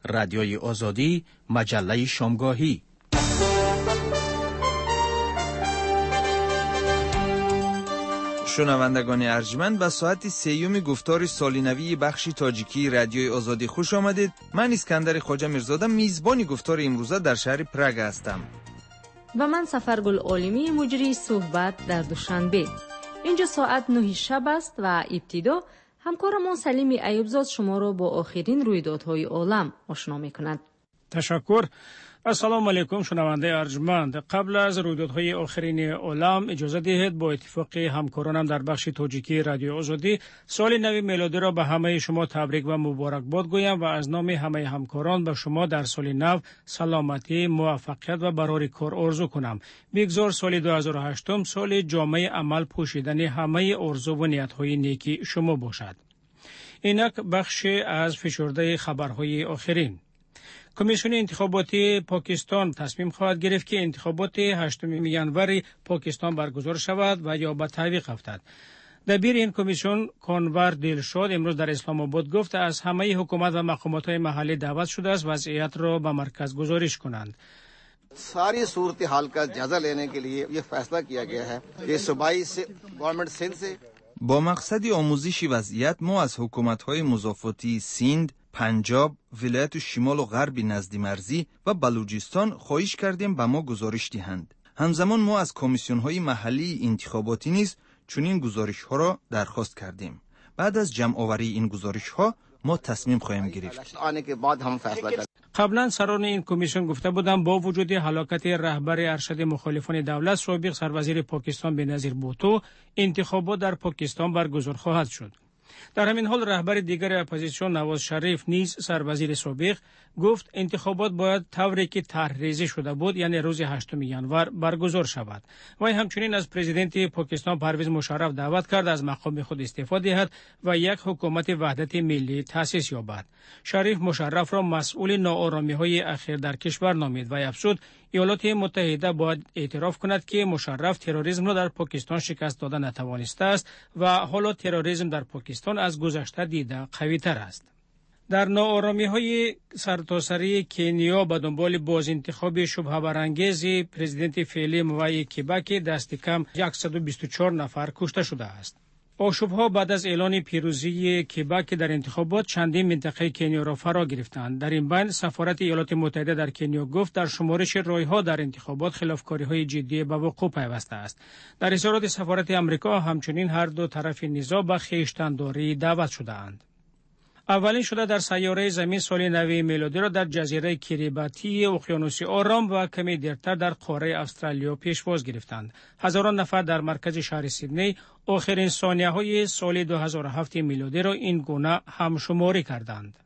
رادیوی آزادی، مجله شامگاهی. شنوندگان ارجمند، به ساعت سیوم گفتار سال نوی بخش تاجیکی رادیوی آزادی خوش آمدید. من اسکندر خواجه میرزاده میزبان گفتار امروزه در شهر پراگ هستم. و من سفرگل عالمی مجری صحبت در دوشنبه. اینجا ساعت 9 شب است و ابتدا همکارمون سلیم ایوبزاد شما را با آخرین رویدادهای عالم آشنا می‌کند. تشکر. السلام علیکم شنونده ارجمند. قبل از رویدادهای آخرین عالم اجازه دهید با اتفاق همکارانم در بخش تاجیکی رادیو آزادی سال نو میلادی را به همه شما تبریک و مبارکباد گویم و از نام همه همکاران به شما در سال نو سلامتی، موفقیت و برای کار آرزو کنم. بگذار سال 2008 سال جامع عمل پوشیدن همه آرزو و نیت‌های نیکی شما باشد. اینک بخش از فشرده خبرهای آخرین. کمیسیون انتخاباتی پاکستان تصمیم خواهد گرفت که انتخابات 8 ژانویه پاکستان برگزار شود و یا به تعویق افتد. دبیر این کمیسیون کنور دلشاد امروز در اسلام آباد گفت از همه حکومت و مقامات محلی دعوت شده است وضعیت را به مرکز گزارش کنند. सारी सूरत हाल का जायजा लेने के लिए ये फैसला किया गया है कि सूबाई से गवर्नमेंट सिंध से با مقصد آموزش وضعیت ما از حکومت‌های مضافاتی سیند، پنجاب، ولایت شمال و غرب نزد مرزی و بلوچستان خواهش کردیم به ما گزارش دهند. همزمان ما از کمیسیون‌های محلی انتخاباتی نیز چنین گزارش‌ها را درخواست کردیم. بعد از جمع‌آوری این گزارش‌ها ما تصمیم خواهیم گرفت. قبلا سران این کمیسیون گفته بودند با وجود هلاکت رهبر ارشد مخالفان دولت سابق سروزیر پاکستان بنظیر بوتو انتخابات در پاکستان برگزار خواهد شد. در همین حال رهبر دیگر اپوزیسیون نواز شریف نیز سروزیر سابق گفت انتخابات باید طوری که طرحریزی شده بود یعنی روز 8 ژانویه برگزار شود. وی همچنین از پرزیدنت پاکستان پرویز مشرف دعوت کرد از مقام خود استعفا دهد و یک حکومت وحدت ملی تأسیس یابد. شریف مشرف را مسئول ناآرامی‌های اخیر در کشور نامید و افزود ایالات متحده باید اعتراف کند که مشرف تروریسم را در پاکستان شکست داده نتوانسته است و حالا تروریسم در پاکستان از گذشته دیده قوی‌تر است. در ناآرامی‌های سرتاسری کنیا به دنبال بازانتخاب شبهه برانگیز پرزیدنت فعلی موای کیبک دست کم 124 نفر کشته شده است. آشوب‌ها بعد از اعلان پیروزی کیبک در انتخابات چندین منطقه کنیا را فرا گرفتند. در این بین سفارت ایالات متحده در کنیا گفت در شمارش رای‌ها در انتخابات خلافکاری‌های جدی به وقوع پیوسته است. در اظهارات سفارت آمریکا همچنین هر دو طرف نزاع به خویشتن‌داری دعوت شده‌اند. اولین شده در سیاره زمین سال نو میلادی را در جزیره کریباتی اقیانوس آرام و کمی دیرتر در قاره استرالیا پیشواز گرفتند. هزاران نفر در مرکز شهر سیدنی آخرین ثانیه‌های سال 2007 میلادی را این گونه همشماری کردند.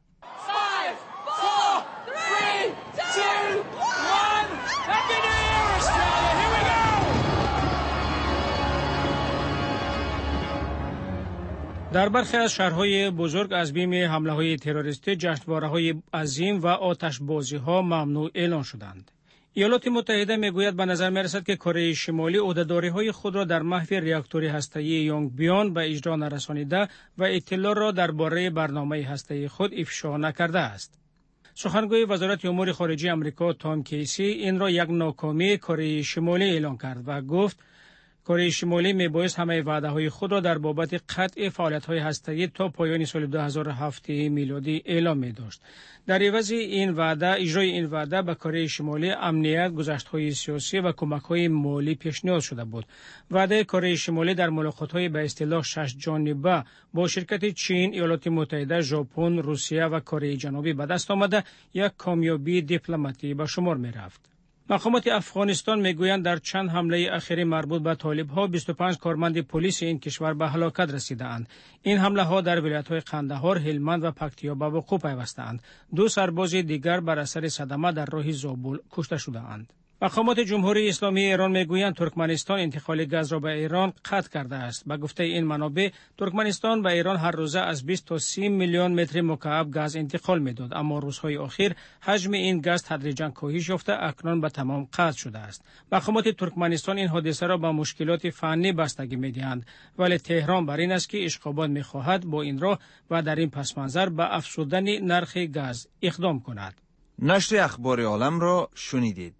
در برخی از شهرهای بزرگ از بیم حمله‌های تروریستی جشنواره‌های عظیم و آتشبازی‌ها ممنوع اعلان شدند. ایالات متحده میگوید به نظر می‌رسد که کره شمالی عهده‌داری‌های خود را در محو راکتور هسته‌ای یونگبیان به اجرا نرسانیده و اطلاع را درباره برنامه هسته‌ای خود افشا نکرده است. سخنگوی وزارت امور خارجه آمریکا تام کیسی این را یک ناکامی کره شمالی اعلان کرد و گفت کره شمالی میبایست همه وعده‌های خود را در بابت قطع فعالیت‌های هسته‌ای تا پایان سال 2007 میلادی اعلام می‌داشت. در عوض این وعده اجرای این وعده به کره شمالی امنیت، گذشته‌های سیاسی و کمک‌های مالی پیشنهاد شده بود. وعده کره شمالی در ملاقات‌های به اصطلاح 6 جانبه با شرکت چین، ایالات متحده، ژاپن، روسیه و کره جنوبی به دست آمده یک کامیابی دیپلماتی به شمار می‌رفت. مقامات افغانستان میگویند در چند حمله اخیری مربوط به طالب‌ها 25 کارمند پلیس این کشور به هلاکت رسیدند. این حمله‌ها در ولایت‌های قندهار، هلمند و پکتیا به وقوع پیوستند. 2 سرباز دیگر بر اثر صدمه در راه زابل کشته شدند. مقامات جمهوری اسلامی ایران میگویند ترکمنستان انتقال گاز را به ایران قطع کرده است. به گفته این منابع، ترکمنستان به ایران هر روزه از 20 تا 30 میلیون متر مکعب گاز انتقال میداد، اما روزهای اخیر حجم این گاز تدریجاً کاهش یافته اکنون به تمام قطع شده است. مقامات ترکمنستان این حادثه را به مشکلات فنی بستگی میدهند، ولی تهران بر این است که اشغابات میخواهد با این راه و در این پس منظر به افزودن نرخ گاز اقدام کند. نشر اخبار عالم را شنیدید.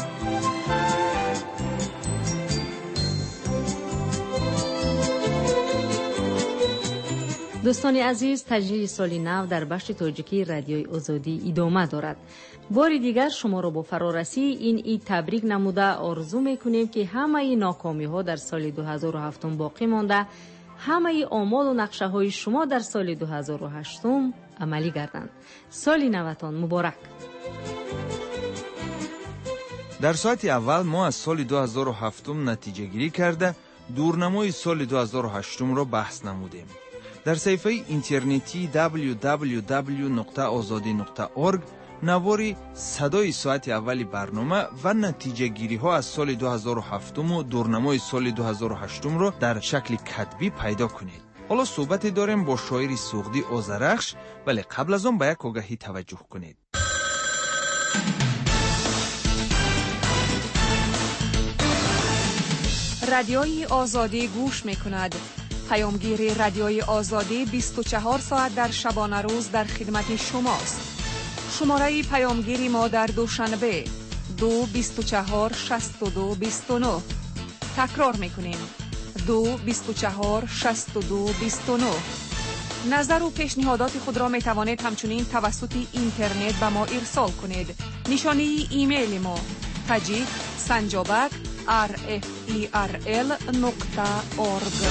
دوستان عزیز، تجلیل سال نو در بخش تاجیکی رادیوی آزادی ادامه دارد. بار دیگر شما را با فرارسی این تبریک نموده آرزو میکنیم که همه ناکامی ها در سال 2007 باقی مانده، همه آمال و نقشه های شما در سال 2008 عملی گردند. سال نوتان مبارک. در ساعت اول ما از سال 2007 نتیجه گیری کرده دورنمای سال 2008 را بحث نمودیم. در صفحه اینترنتی www.azadi.org نواری صدای ساعت اولی برنامه و نتیجه گیری ها از سال 2007 و دورنمای سال 2008 را در شکل کتبی پیدا کنید. حالا صحبتی داریم با شاعر سوغدی آذرخش، ولی قبل از آن به یک آگهی توجه کنید. رادیوی آزادی گوش میکند. پیامگیر رادیوی آزادی 24 ساعت در شبانه روز در خدمت شماست. شماره پیامگیری ما در دوشنبه 224 62 29. تکرار میکنیم 224 62 29. نظر و پیشنهادات خود را می توانید همچنین توسط اینترنت به ما ارسال کنید. نشانی ایمیل ما tajik@rferl.org.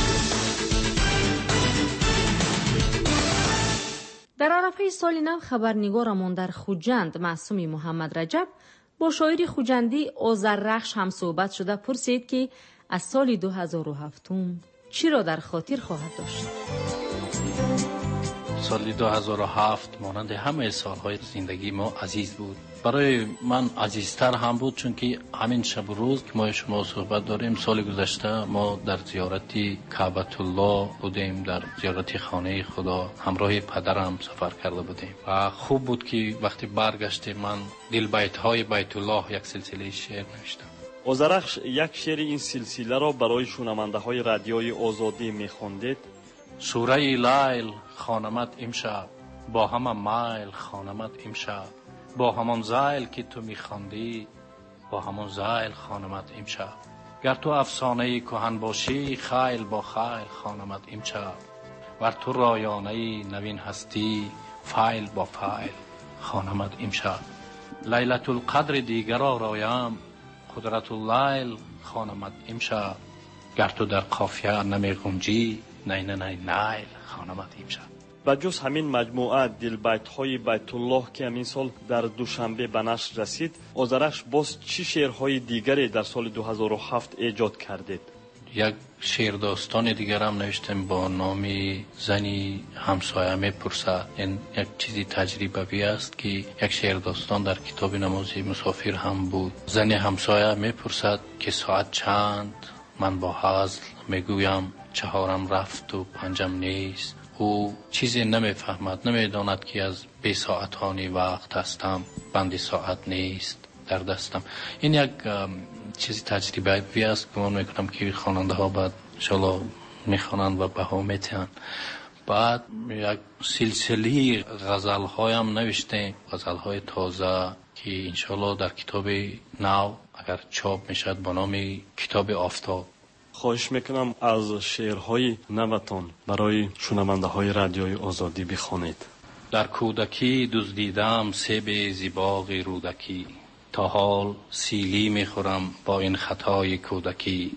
در عرفه سال نو خبرنگارمان در خوجند معصومی محمد رجب با شاعر خوجندی آذرخش هم صحبت شده پرسید که از سال 2007 چی را در خاطر خواهد داشت؟ سال 2007 مانند همه سالهای زندگی ما عزیز بود. برای من عزیزتر هم بود چون که همین شب و روز که ما شما صحبت داریم، سال گذشته ما در زیارتی کعبة الله بودیم، در زیارتی خانه خدا همراه پدرم سفر کرده بودیم و خوب بود که وقتی برگشتیم من دل بیت های بیت الله یک سلسله شعر نوشتم. آذرخش یک شعر این سلسله را برای شنونده های رادیوی آزادی می‌خواندید. سوره لیل خوانمت امشب، با همه میل خوانمت امشب، با همان زیل که تو می‌خواندی، با همان زیل خوانمت امشب. گر تو افسانه کهن باشی، خیل با خیل خوانمت امشب. ور تو رایانه نوین هستی، فیل با فیل خوانمت امشب. لیلة القدر دیگر آرایم، قدرت اللیل خوانمت امشب. گر تو در قافیه نمی‌گنجی، نه نه نه نیل خوانمت امشب. و جز همین مجموعه دل بیت های بیت الله که همین سال در دوشنبه به نشر رسید، آذرخش باز چی شعرهای دیگری در سال 2007 ایجاد کردید؟ یک شعر داستان دیگر هم نوشتم با نام زنی همسایه میپرسد. این یک چیزی تجربی است که یک شعر داستان در کتاب نمازی مسافر هم بود. زنی همسایه میپرسد که ساعت چند، من با حزل میگویم چهارم رفت و پنجم نیست. او چیزی نمیفهمد، نمیداند که از بی ساعتانی وقت هستم، بند ساعت نیست در دستم. این یک چیزی تجربی است که من میکنم که خواننده ها بعد انشاءالله میخوانند و بها میتن. بعد یک سلسله غزل هایم نوشتیم، غزل های تازه که انشاءالله در کتاب نو اگر چاپ میشد با نام کتاب آفتاب. خواهش میکنم از شعرهای نوتان برای شنونده های رادیوی آزادی بخوانید. در کودکی دزدیدم سیب زیباغ رودکی، تا حال سیلی میخورم با این خطای کودکی.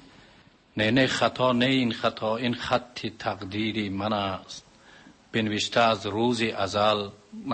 نه خطا، نه این خطا، این خط تقدیری من است، بنوشته از روز ازل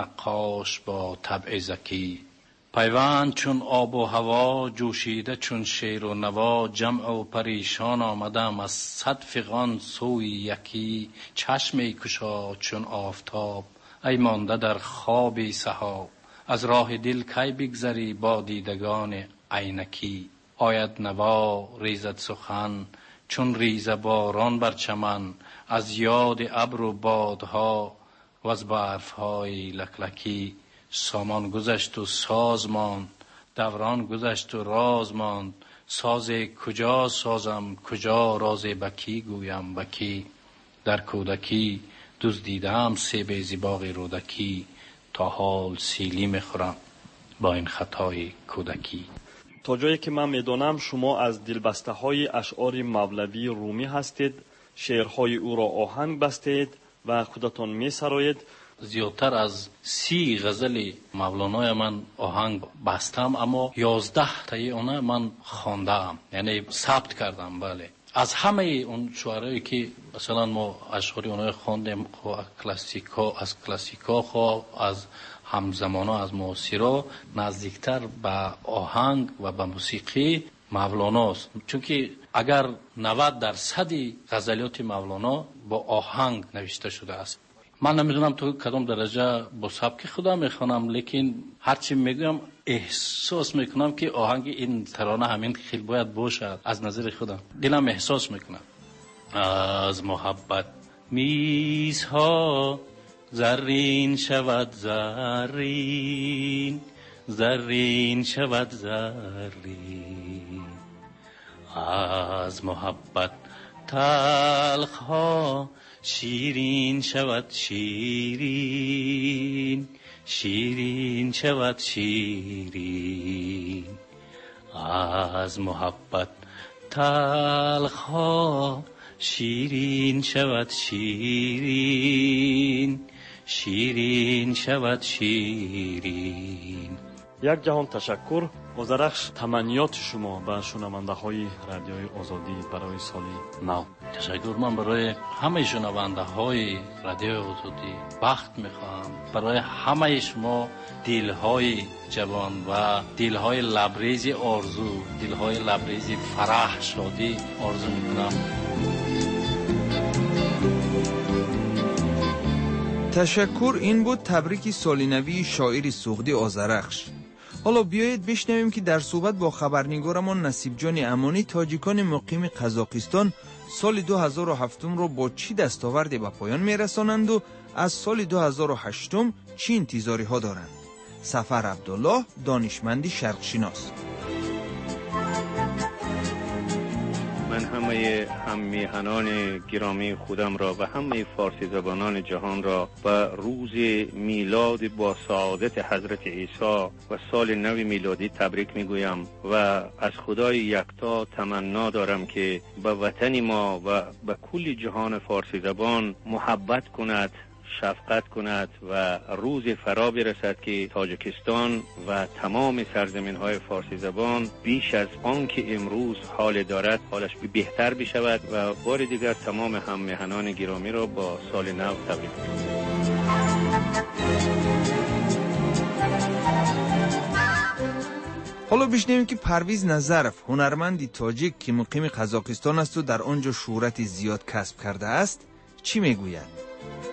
نقاش با طبع ذکی. پیوند چون آب و هوا، جوشیده چون شیر و نوا، جمع و پریشان آمدم از صد فغان سوی یکی. چشمی کشا چون آفتاب، ای مانده در خوابی سحاب، از راه دل کی بگذری با دیدگان عینکی. آید نوا ریزد سخن چون ریزه باران بر چمن، از یاد ابر و بادها و از برفهای لکلکی. سامان گذشت و ساز ماند، دوران گذشت و راز ماند. ساز کجا سازم کجا راز بکی گویم بکی. در کودکی دزدیدم سیب زیباغ رودکی، تا حال سیلی میخورم با این خطای کودکی. تا جایی که من میدانم شما از دلبسته های اشعار مولوی رومی هستید، شعرهای او را آهنگ بستید و خودتان می سرایید. زیادتر از 30 غزل مولانای من آهنگ بستم، اما 11 تای اون من خواندم، یعنی ثبت کردم. بله، از همه اون شعرایی که مثلا ما اشعار اونها خواندیم، از کلاسیکا از همزمانا، از معاصرا، نزدیکتر به آهنگ و به موسیقی مولاناست. چون که اگر 90% غزلیات مولانا با آهنگ نوشته شده است. من نمیدونم تو کدام درجه با سبک خودم میخوانم، لیکن هرچی میگم احساس میکنم که آهنگ این ترانه همین خیلی باید باشد. از نظر خودم دلم احساس میکنم. از محبت میزها زرین شود زرین، زرین شود زرین. از محبت تلخ ها شیرین شود شیرین، شیرین شود شیرین. از محبت تلخ ها شیرین شود شیرین، شیرین شود شیرین. یک جهان تشکر. گذرخش تمنیات شما به شنونده های رادیوی آزادی برای سال نو. تشکر. من برای همه شنونده های رادیوی آزادی بخت میخواهم. برای همه شما دلهای جوان و دلهای لبریز آرزو، دلهای لبریز فرح شادی آرزو میکنم. تشکر. این بود تبریک سالینوی شاعر سغدی آذرخش. حالا بیایید بشنویم که در صحبت با خبرنگارمان نصیب جان امانی تاجیکان مقیم قزاقستان سال 2007 را با چی دستاوردی به پایان میرسانند و از سال 2008 چی انتظاری ها دارند. سفر عبدالله، دانشمندی شرقشناس. من همه هممیهنان گرامی خودم را و همه فارسی زبانان جهان را به روز میلاد با سعادت حضرت عیسی و سال نو میلادی تبریک میگویم و از خدای یکتا تمنا دارم که به وطن ما و به کل جهان فارسی زبان محبت کند، شفقت کند و روز فرا برسد که تاجیکستان و تمام سرزمین های فارسی زبان بیش از آن که امروز حال دارد حالش بهتر بشود و بار دیگر تمام هممیهنان گرامی را با سال نو تبریک می‌گویم. حالا بشنویم که پرویز نظرف، هنرمندی تاجیک که مقیم قزاقستان است و در آنجا شهرت زیاد کسب کرده است، چی میگوید؟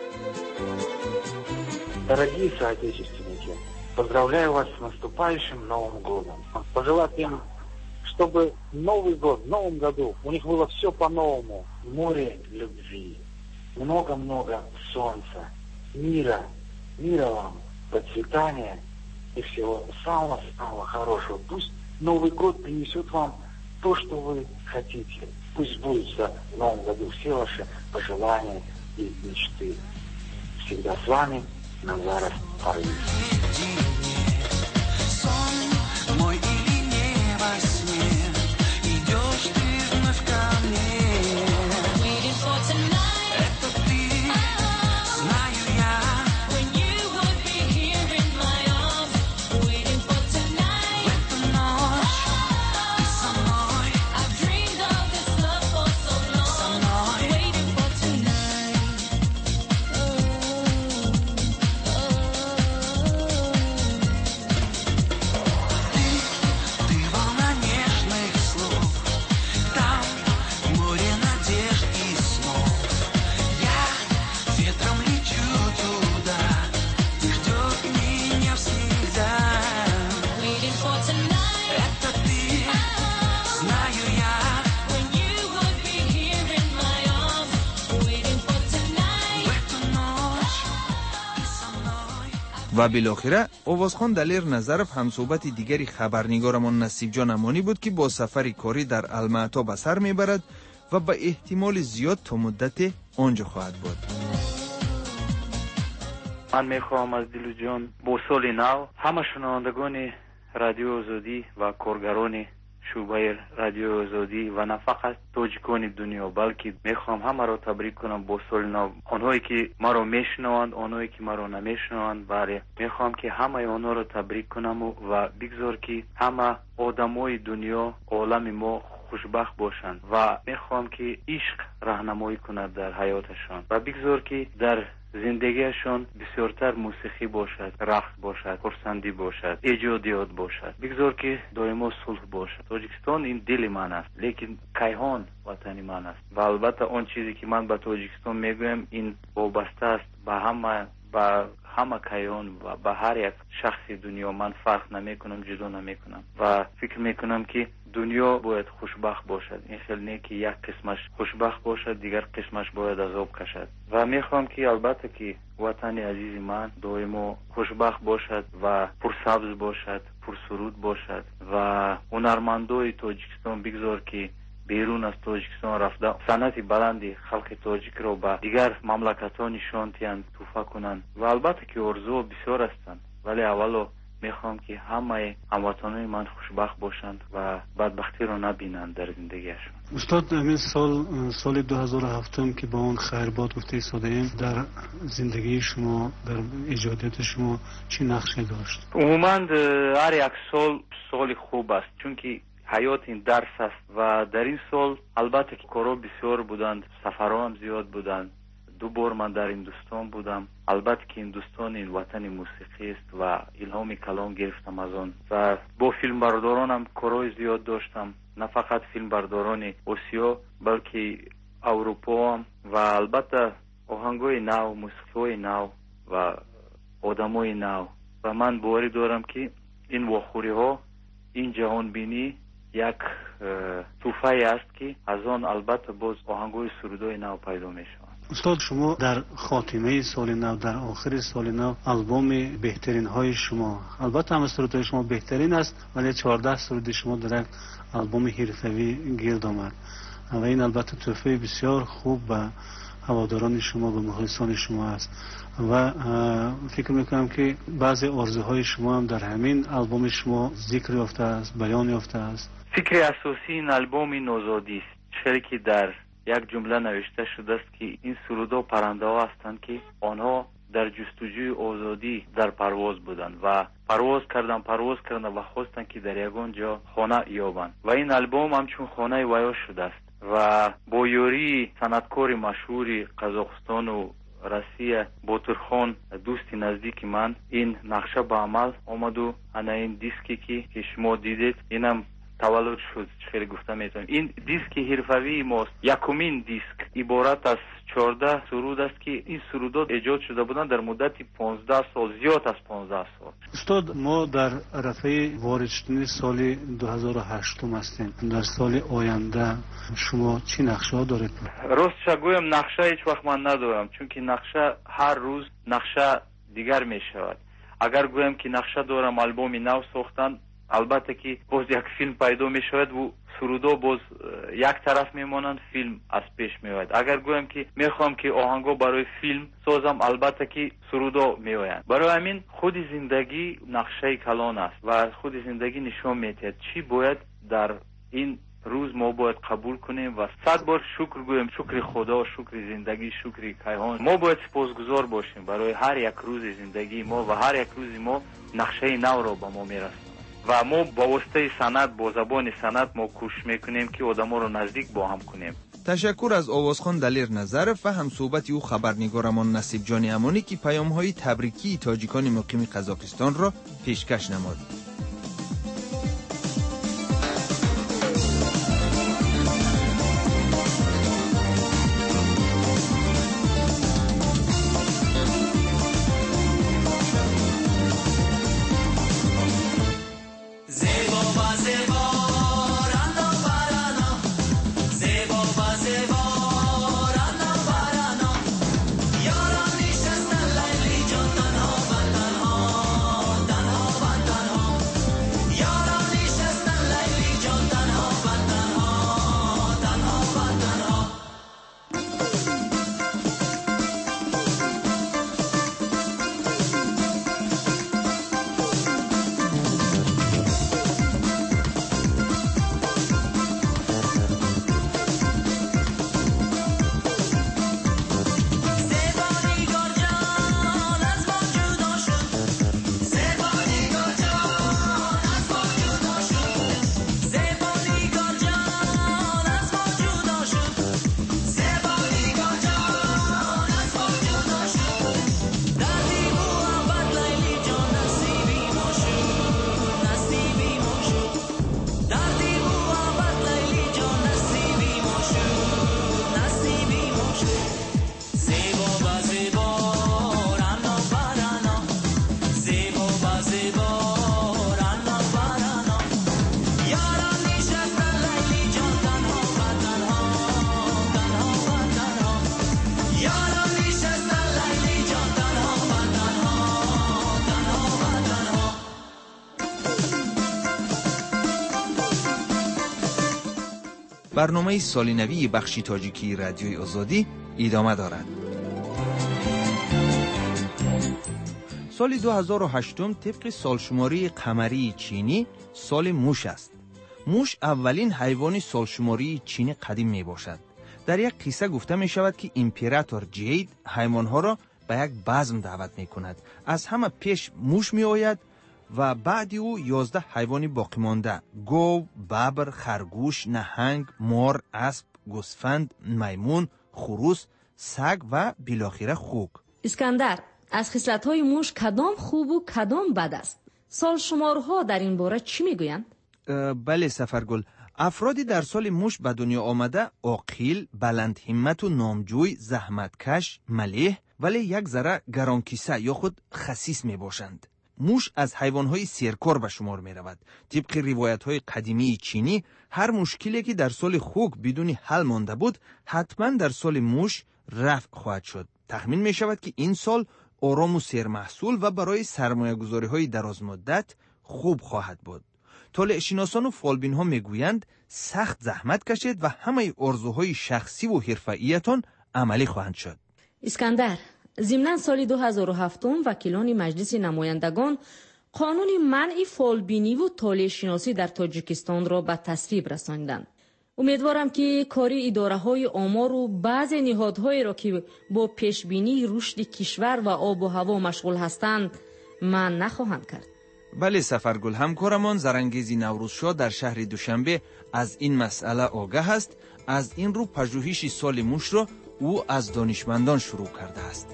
Дорогие соотечественники, поздравляю вас с наступающим Новым годом. Пожелать им, чтобы Новый год, в Новом году у них было все по-новому. Море любви, много-много солнца, мира вам, процветания и всего самого-самого хорошего. Пусть Новый год принесет вам то, что вы хотите. Пусть сбудутся в Новом году все ваши пожелания и мечты. Всегда с вами Назаров Парвиз. و بالاخره آوازخوان دلیر نظرف همصحبت دیگری خبرنگارمان نصیب جان امانی بود که با سفر کاری در المعطا به سر میبرد و به احتمال زیاد تا مدت آنجا خواهد بود. من میخواهم از دل و جان با سال نو همه شنوندگان رادیو آزادی و کارگران شعبه رادیو آزادی و نه فقط تاجیکان دنیا بلکه میخوام همه را تبریک کنم با سال نو. آنهایی که ما را میشنوند، آنهایی که ما را نمیشنوند، بله میخوام که همه آنها را تبریک کنم و بگذار که همه آدمای دنیا عالم ما خوشبخت باشند و میخوام که عشق راهنمایی کند در حیاتشان و بگذار که در زندگیشان بسیارتر موسیقی باشد، رقص باشد، خرسندی باشد، ایجادیات باشد. بگذار که دائما صلح باشد. تاجیکستان این دل من است، لیکن کیهان وطن من است و البته آن چیزی که من به تاجیکستان میگویم این وابسته است به همه کیهان و به هر یک شخص دنیا. من فرق نمیکنم، جدا نمیکنم و فکر میکنم که دنیا باید خوشبخت باشد. این خیلی نه که یک قسمش خوشبخت باشد دیگر قسمش باید عذاب کشد و میخوام که البته که وطن عزیز من دائما خوشبخت باشد و پرسبز باشد، پرسرود باشد و هنرمندای تاجیکستان بگذار که بیرون از تاجیکستان رفته صنعت بلندی خلق تاجیک را به دیگر مملکت‌ها نشان دهند، توفیق کنند و البته که آرزو بسیار هستند ولی اولو میخوام که همه هموطنان من خوشبخت باشند و بدبختی را نبینند در زندگیشون. استاد همین سال 2007 که با اون خیرباد گفته ایستادیم در زندگی شما، در ایجادیات شما چی نقشی داشت؟ عموما هر یک سال خوب است چون که حیات این درس است و در این سال البته که کارا بسیار بودند، سفرها هم زیاد بودند. 2 بار من در هندوستان بودم. البته که هندوستان این وطن موسیقی است و الهام کلام گرفتم از آن و با فیلم بردارانم کارهای زیاد داشتم، نه فقط فیلم برداران آسیا بلکه اروپا هم و البته آهنگای نو، موسیقی نو و آدمای نو و من باوری دارم که این واخوری ها، این جهان بینی یک توفه است که از آن البته باز آهنگای سرودای نو پیدا می شود. استاد شما در خاتمه سال نو، در آخر سال نو، آلبوم بهترین های شما، البته هم سرودهای شما بهترین است ولی 14 سرود شما در یک آلبوم حرفه‌ای گرد آمد و این البته تحفه بسیار خوب به هواداران شما و مخلصان شما است و فکر میکنم که بعضی آرزوهای شما هم در همین آلبوم شما ذکر یافته است، بیان یافته است. فکر اساسی این آلبوم آزادی است، چرا که در یک جمله نوشته شده است که این سرودها پرنده ها هستند که آنها در جستجوی آزادی در پرواز بودند و پرواز کردند و خواستند که در یگان جا خانه یابند و این آلبوم همچون خانه ویا شده است و با یاری صنعتکار مشهور قزاقستان و روسیه باتورخان دوست نزدیک من این نقشه به عمل آمد و انا این دیسکی که شما دیدید اینم تولد شد. خیلی گفته میتونم این دیسک حرفه‌ای ماست. یکمین دیسک عبارت از 14 سرود است که این سرودات ایجاد شده بودند در مدت 15 سال، زیاد از 15 سال. استاد ما در رفعه وارد شدن سال 2008 هستیم. در سال آینده شما چی نقشه ها دارید؟ راستش گویم نقشه هیچ وقت من ندارم چون که نقشه هر روز نقشه دیگر می شود. اگر گویم که نقشه دارم آلبوم نو ساختن، البته که باز یک فیلم پیدا می شود و سرودا باز یک طرف می مانند، فیلم از پیش می آید. اگر گویم که می خواهم که آهنگا برای فیلم سازم، البته که سرودا می آیند. برای همین خود زندگی نقشه کلان است و خود زندگی نشان می دهد چی باید در این روز ما باید قبول کنیم و 100 بار شکر گویم، شکر خدا، شکر زندگی، شکر کیهان. ما باید سپاسگزار باشیم برای هر یک روز زندگی ما و هر یک روز ما نقشه نو را به ما میرسونه و ما با واسطه سند، با زبان سند ما کوشش میکنیم که آدما رو نزدیک با هم کنیم. تشکر از آوازخوان دلیر نظرف و همصحبت او خبرنگارمان نصیب جان امانی که پیام‌های تبریکی تاجیکان مقیم قزاقستان را پیشکش نمود. برنامه سال نوی بخش تاجیکی رادیوی آزادی ادامه دارد. سال 2008 طبق سالشماری قمری چینی سال موش است. موش اولین حیوان سالشماری چینی قدیم می باشد. در یک قصه گفته می شود که امپراتور جید حیوانها را به یک بزم دعوت می کند. از همه پیش موش می آید و بعد او 11 حیوان باقی مانده: گاو، ببر، خرگوش، نهنگ، مار، اسب، گوسفند، میمون، خروس، سگ و بالاخره خوک. اسکندر، از خصلت‌های موش کدام خوب و کدام بد است؟ سالشمارها در این باره چی میگویند؟ بله سفرگل، افرادی در سال موش به دنیا آمده عاقل، بلند همت و نامجوی، زحمتکش، ملیح ولی یک ذره گرانکیسه یا خود خسیس می باشند. موش از حیوانهای سیرکار به شمار می رود. طبق روایت‌های قدیمی چینی هر مشکلی که در سال خوک بدون حل مانده بود حتما در سال موش رفع خواهد شد. تخمین می شود که این سال آرام و سرمحصول و برای سرمایه گذاری های دراز مدت خوب خواهد بود. طالع شناسان و فالبین ها می گویند سخت زحمت کشید و همه آرزوهای شخصی و حرفه‌ایتان عملی خواهند شد. اسکندر، ضمن سال 2007 وکیلان مجلس نمایندگان قانون منع فالبینی و طالع شناسی در تاجیکستان را به تصویب رساندند. امیدوارم که کاری اداره‌های آمار و بعضی نهادهایی را که با پیشبینی رشد کشور و آب و هوا مشغول هستند من نخواهند کرد. بله سفرگل، همکارمان زرنگیزی نوروزشاه در شهر دوشنبه از این مسئله آگاه است. از این رو پژوهش سال موش را او از دانشمندان شروع کرده است.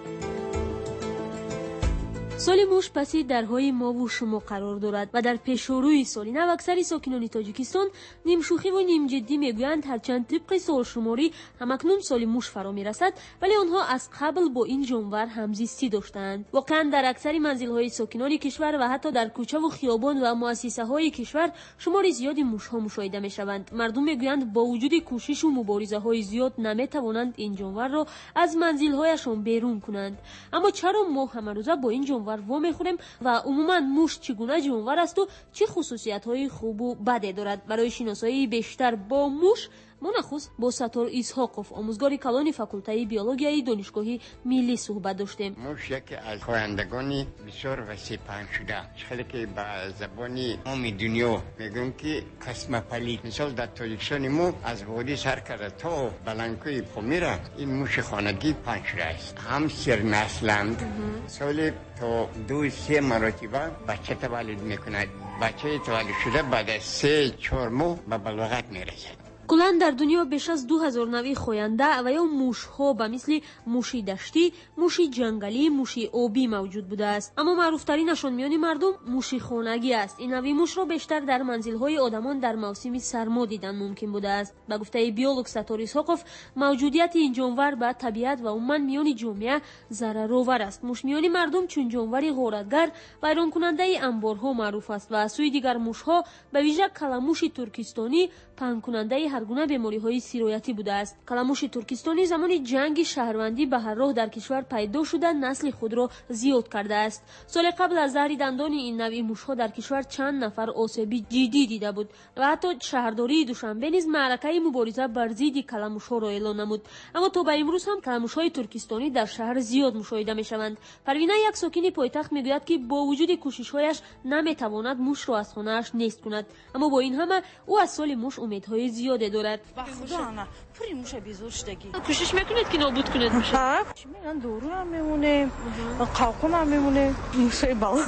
سال موش پسی درهای ما و شما قرار دارد و در پیشروی سال نو اکثر ساکنان تاجیکستان نیم شوخی و نیم جدی میگویند هرچند طبق سالشماری همکنون سال موش فرا میرسد ولی آنها از قبل با این جانور همزیستی داشتند. واقعا در اکثر منزل‌های ساکنان کشور و حتی در کوچه و خیابان و مؤسسه‌های کشور شمار زیادی موش‌ها مشاهده میشوند. مردم میگویند با وجود کوشش و مبارزه‌های زیاد نمیتوانند این جانور را از منزل‌هایشان بیرون کنند. اما چرا ما همه روزه با این جانور وا میخوریم و عموما موش چگونه جانور است و چه خصوصیت‌های خوب و بد دارد؟ برای شناسایی بیشتر با موش ما نخست با ستار اسحاقوف آموزگار کلان فاکولته بیولوژی دانشگاه ملی صحبت داشتیم. موش یکی از خوانندگان بسیار وسیع پهن شده، خیلی که با زبانی عام دنیا میگن که قسم پلید. مثال در تاجیکستان ما از وادی سر کرده تا بلنکوی پامیره این موش خانگی پهن شده است. هم سرنسلند، سال تا 2-3 مرتبه بچه تولد میکند. بچه تولد شده بعد از 3-4 ماه به بلوغت میرسد. کلاً در دنیا بیش از 2000 نوع خواننده و یا موش‌ها به مثل موشی دشتی، موشی جنگلی، موشی آبی موجود بوده است. اما معروف‌ترینشان میان مردم موشی خانگی است. این نوع موش را بیشتر در منزل‌های آدمان در موسم سرما دیدن ممکن بوده است. به گفته بیولوگ ستار اسحاقوف موجودیت این جانور به طبیعت و عموما میان جامعه ضررآور است. موش میان مردم چون جانوری غارتگر و ویران کننده انبارها معروف است و از سوی دیگر موش‌ها به ویژه کلموش ترکستانی پهن کننده هر گونه بیماری‌های سیرایتی بوده است. کلموش ترکستانی زمان جنگ شهروندی به هر راه در کشور پیدا شده نسل خود را زیاد کرده است. سال قبل از زهر دندان این نوع موش‌ها در کشور چند نفر آسیب جدی دیده بود و حتی شهرداری دوشنبه نیز معرکه مبارزه بر ضد کلموش‌ها را اعلان نمود. اما تا به امروز هم کلموش‌های ترکستانی در شهر زیاد مشاهده می‌شوند. پروینه یک ساکن پایتخت میگوید که با وجود کوشش‌هایش نمی‌تواند موش را از خانه‌اش نیست کند، اما با این همه او از سال موش امیدهای زیادی دارد. خدا نه پوری موش بیزور شدگی کوشش میکنید که نابود کنید موش؟ چی میگن دورو هم میمونه، قاقم هم میمونه، موشای بالا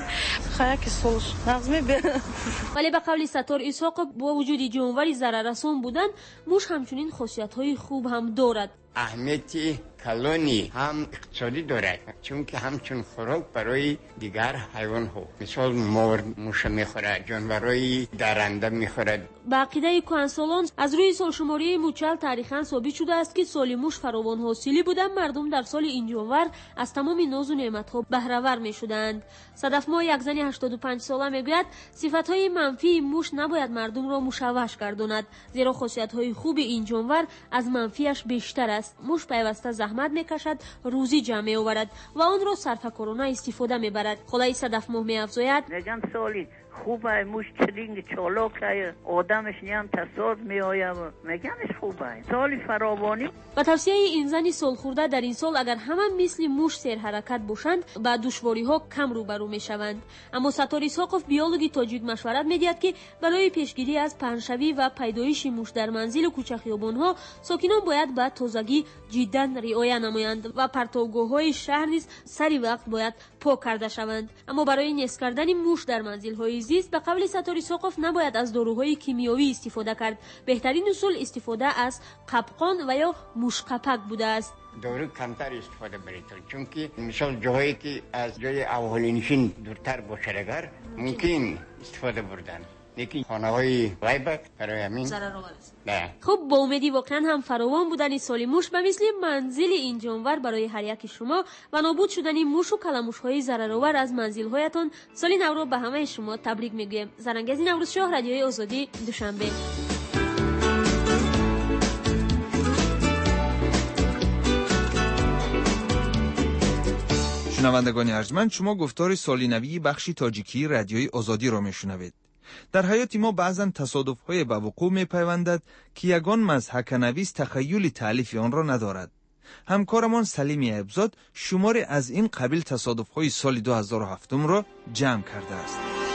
خیلی که سولش نغزمی بره. ولی به قول ستار اسحاق با وجود جانوری ضرررسان بودن موش همچنین خاصیت‌های خوب هم دارد. اهمیتی کلانی هم اقتصادی دارد، چون که همچون خوراک برای دیگر حیوان ها، مثال مور موش میخورد، جانورای درنده میخورد. به عقیده کهنسالان از روی سالشماری موچل تاریخاً ثابت شده است که سال موش فراوان حاصلی بودن مردم در سال این جانور از تمام ناز و نعمت‌ها بهره‌ور میشدند. صدف ما یک زن 85 ساله میگوید صفات‌های منفی موش نباید مردم را مشوش گرداند، زیرا خاصیت‌های خوب این جانور از منفیش بیشتر است. موش پیوسته زحمت میکشد، روزی جمع میآورد و آن را صرف کرونا استفاده میبرد. خلای صدف ماه میافزاید: میگن سالی خوبه، موش چلینگ چالاکه، آدمش نیم تصاد میآید، میگنش خوبه، سالی فراوانی. و توصیه این زن سال خورده در این سال اگر همه مثل موش سیر حرکت باشند با دشواری ها کم روبرو میشوند. اما ستار اسحاقов بیولوژی تاجیک مشورت میدهد که برای پیشگیری از پهنشوی و پیدایش موش در منزل و کوچه خیابان ها ساکنان باید به تازگی جدا رعایت نمایند و پرتوگاه های شهر نیز سری وقت باید پاک کرده شوند. اما برای نیست کردن موش در منزل های زیست به قول ستار اسحاقов نباید از داروهای کیمیایی استفاده کرد. بهترین اصول استفاده از قبقان و یا موشقپک بوده است. دارو کمتر استفاده برید، چون که مثال جایی که از جای اولینشین دورتر باشه اگر ممکن استفاده بردن، لیکن خانه‌های غیبت برای همین ضررآور است. نه. خب با امیدی واقعا هم فراوان بودن سال موش به مثل منزل این جانور برای هر یک شما و نابود شدن موش و کلموش‌های ضررآور از منزل‌هایتان، سال نو را به همه شما تبریک میگویم. زرنگزی نوروز شاه، رادیوی آزادی، دوشنبه. شنوندگان ارجمند، شما گفتار سالینوی بخشی تاجیکی رادیوی آزادی را میشنوید. در حیات ما بعضا تصادف‌های به وقوع می‌پیوندد که یگان مضحک نویس تخیل تألیف آن را ندارد. همکارمان سلیم ایبزاد شماری از این قبیل تصادف‌های سال 2007 را جمع کرده است.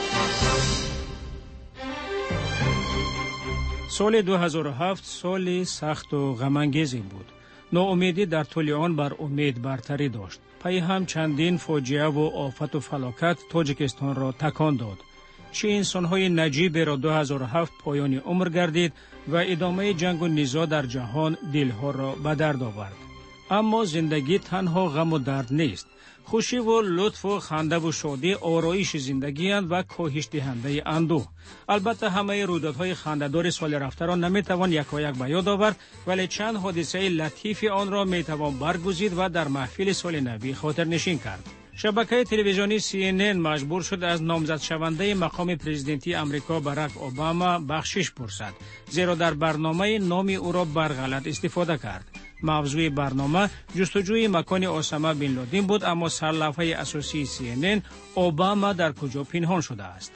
سال 2007 سال سخت و غم‌انگیزی بود. ناامیدی در طول آن بر امید برتری داشت. پی هم چندین فاجعه و آفت و فلاکت تاجیکستان را تکان داد. چه انسان‌های نجیبی را 2007 پایان عمر گردید و ادامه جنگ و نزاع در جهان دلها را به درد آورد. اما زندگی تنها غم و درد نیست. خوشی و لطف و خنده و شادی آرایش زندگی اند و کاهش دهنده اندوه. البته همه رویدادهای خنده‌دار سال رفته را نمیتوان یکایک به یاد آورد، ولی چند حادثه لطیف آن را میتوان برگزید و در محفل سال نوی خاطر نشین کرد. شبکه تلویزیونی CNN مجبور شد از نامزد شونده مقام پرزیدنتی امریکا باراک اوباما بخشش پرسد، زیرا در برنامه نام او را بر غلط استفاده کرد. موضوع برنامه جستجوی مکان اسامه بن لادن بود، اما سرلوحه اساسی CNN اوباما در کجا پنهان شده است.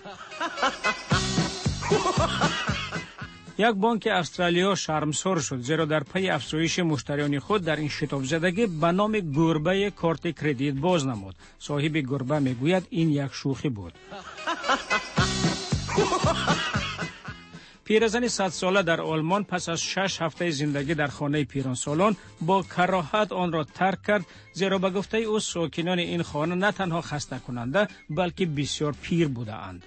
یک بانک استرالیا شرمسار شد، زیرا در پی افزایش مشتریان خود در این شتاب زدگی به نام گربه کارت کردیت باز نمود. صاحب گربه میگوید این یک شوخی بود. پیرزن 100 ساله در آلمان پس از 6 هفته زندگی در خانه پیرانسالان با کراهت آن را ترک کرد، زیرا به گفته او ساکنان این خانه نه تنها خسته کننده بلکه بسیار پیر بوده اند.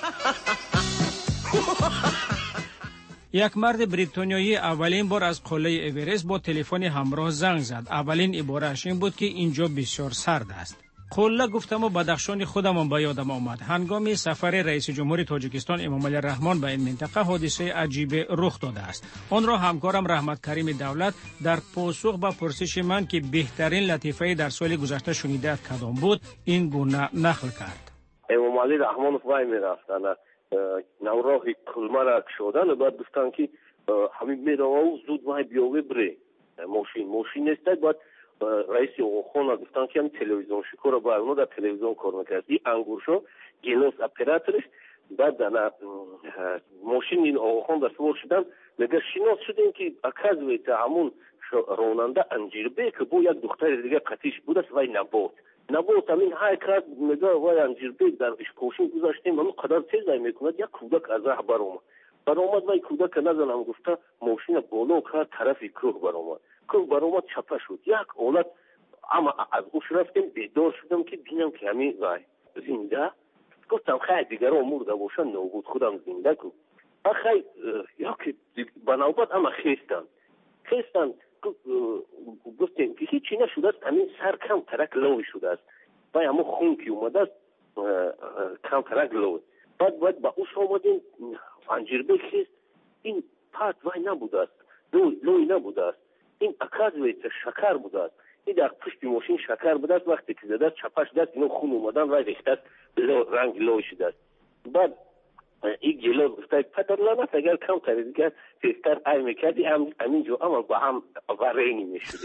یک مرد بریتانیایی اولین بار از قله اورست با تلفن همراه زنگ زد. اولین عباره‌اش این بود که اینجا بسیار سرد است. قله گفتم و بدخشان خودمان به یادم آمد. هنگام سفر رئیس جمهور تاجیکستان امامعلی رحمان به این منطقه حادثه عجیب رخ داده است. آن را همکارم رحمت کریم دولت در پاسخ به پرسش من که بهترین لطیفه در سال گذشته شنیده کدام بود این گونه نقل کرد. امامعلی رحمان وای میرفتن نوراه کلمه را کشودن و بعد گفتن که همین میره و زود وای بیاوه بره ماشین نیست. بعد رئیس اوخونا گفتن که هم تلویزیون شکر با اونو در تلویزیون کار میکردی انگورشو گلوس اپراتورش. بعد ماشین این اوخون در سوار شدن میگه شناس شدیم که اکازویت همون روننده انجیربه که با یک دختر دیگه قطیش بود است وای نبود همین های کرد. میگه وای انجیربه در اشکوشین گذاشتیم همون قدر تیز های میکند یک کودک از راه برآمد وای کودک نزنم گفته ماشین بالا کرد طرفی کوه برآمد چپه شد. یک اولاد اما از اوش رفتیم بیدار شدم که بینم که همین وای زنده. گفتم خیلی دیگر رو مرده باشن نابود خودم زنده کن. خیلی یا که بنابرد اما خیستن گفتیم که هیچی نشده است. همین سر کم ترک لوی شده است و همون خون که اومده است کم ترک لوی. بعد با اوش آمدیم انجیربه خیست. این پات وای نبوده است، لوی نبوده است، این اکازویت شکر بوده است. این در پشت ماشین شکر بوده است. وقتی که زده چپش دست اینو خون اومدن و ریخته است رنگ لوی شده است. بعد این جلو گفته پدرلانه اگر کم تری دیگر تیستر ای میکردی همین جو اما با هم ورینی میشده.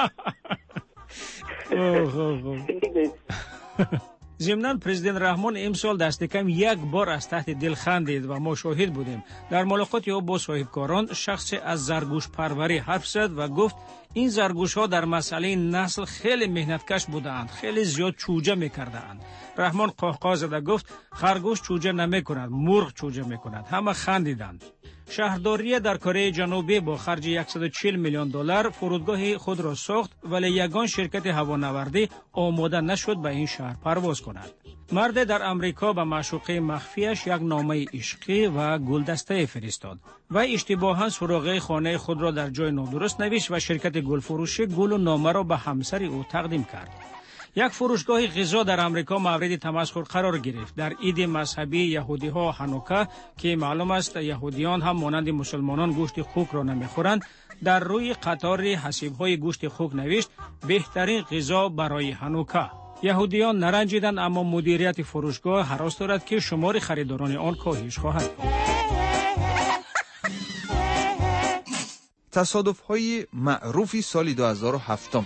ضمناً پرزیدنت رحمان امسال دست کم یک بار از تحت دل خندید و ما شاهد بودیم. در ملاقات او با صاحبکاران شخص از زرگوش پروری حرف زد و گفت این زرگوش ها در مسئله نسل خیلی مهنتکش بودند، خیلی زیاد چوجه میکردند. رحمان قهقه زد و گفت خرگوش چوجه نمیکند، مرغ چوجه میکند. همه خندیدند. شهرداری در کره جنوبی با خرج $140 میلیون فرودگاه خود را ساخت، ولی یگان شرکت هوانوردی آماده نشد به این شهر پرواز کند. مرد در امریکا به معشوقه مخفیش یک نامه عشقی و گلدسته فرستاد و اشتباها سراغ خانه خود را در جای نادرست نوشت و شرکت گل فروشی گل و نامه را به همسر او تقدیم کرد. یک فروشگاه غذا در امریکا مورد تمسخر قرار گرفت. در عید مذهبی یهودی ها هانوکا که معلوم است یهودیان هم مانند مسلمانان گوشت خوک را نمیخورند، در روی قطار حسیب های گوشت خوک نوشت بهترین غذا برای هانوکا. یهودیان نرنجیدند، اما مدیریت فروشگاه هراس دارد که شمار خریداران آن کاهش خواهد. تصادف های معروفی سال 2007.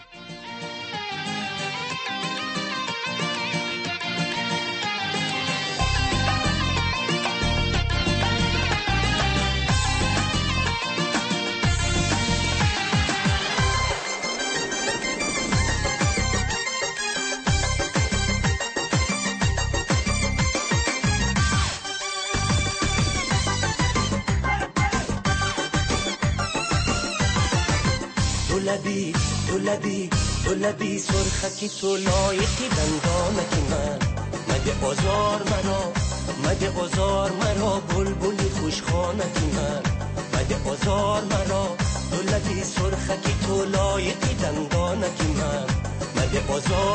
تو لبی سرخکی تو لایقی دندانکی من، مده آزار مرا بلبلی خوشخانکی من، مده آزار مرا. تو لبی سرخکی تو لایقی دندانکی من، مده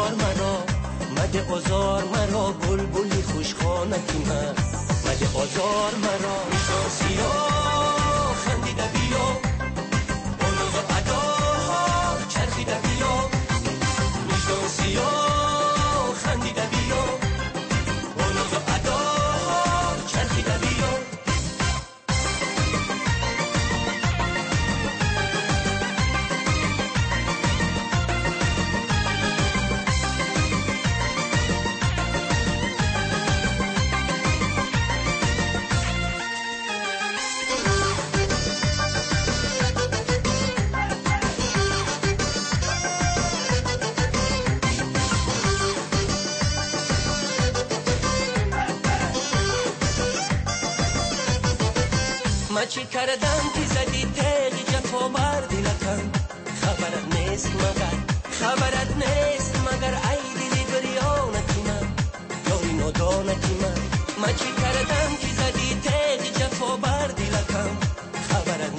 آزار مرا بلبلی خوشخانکی من، مده آزار مرا. میشان سیاه خندیده بیا اونوز و عداها چرخیده بیا، میشان سیاه خندیده بیا اونوز و عداها چرخیده بیا. ما چی کردم که زدی تیغی جفا بر دلکم، خبرت نیست مگر ای دلی بریانکی من، یاری نادانکی من. ما چی کردم که زدی تیغی جفا بر دلکم، خبرت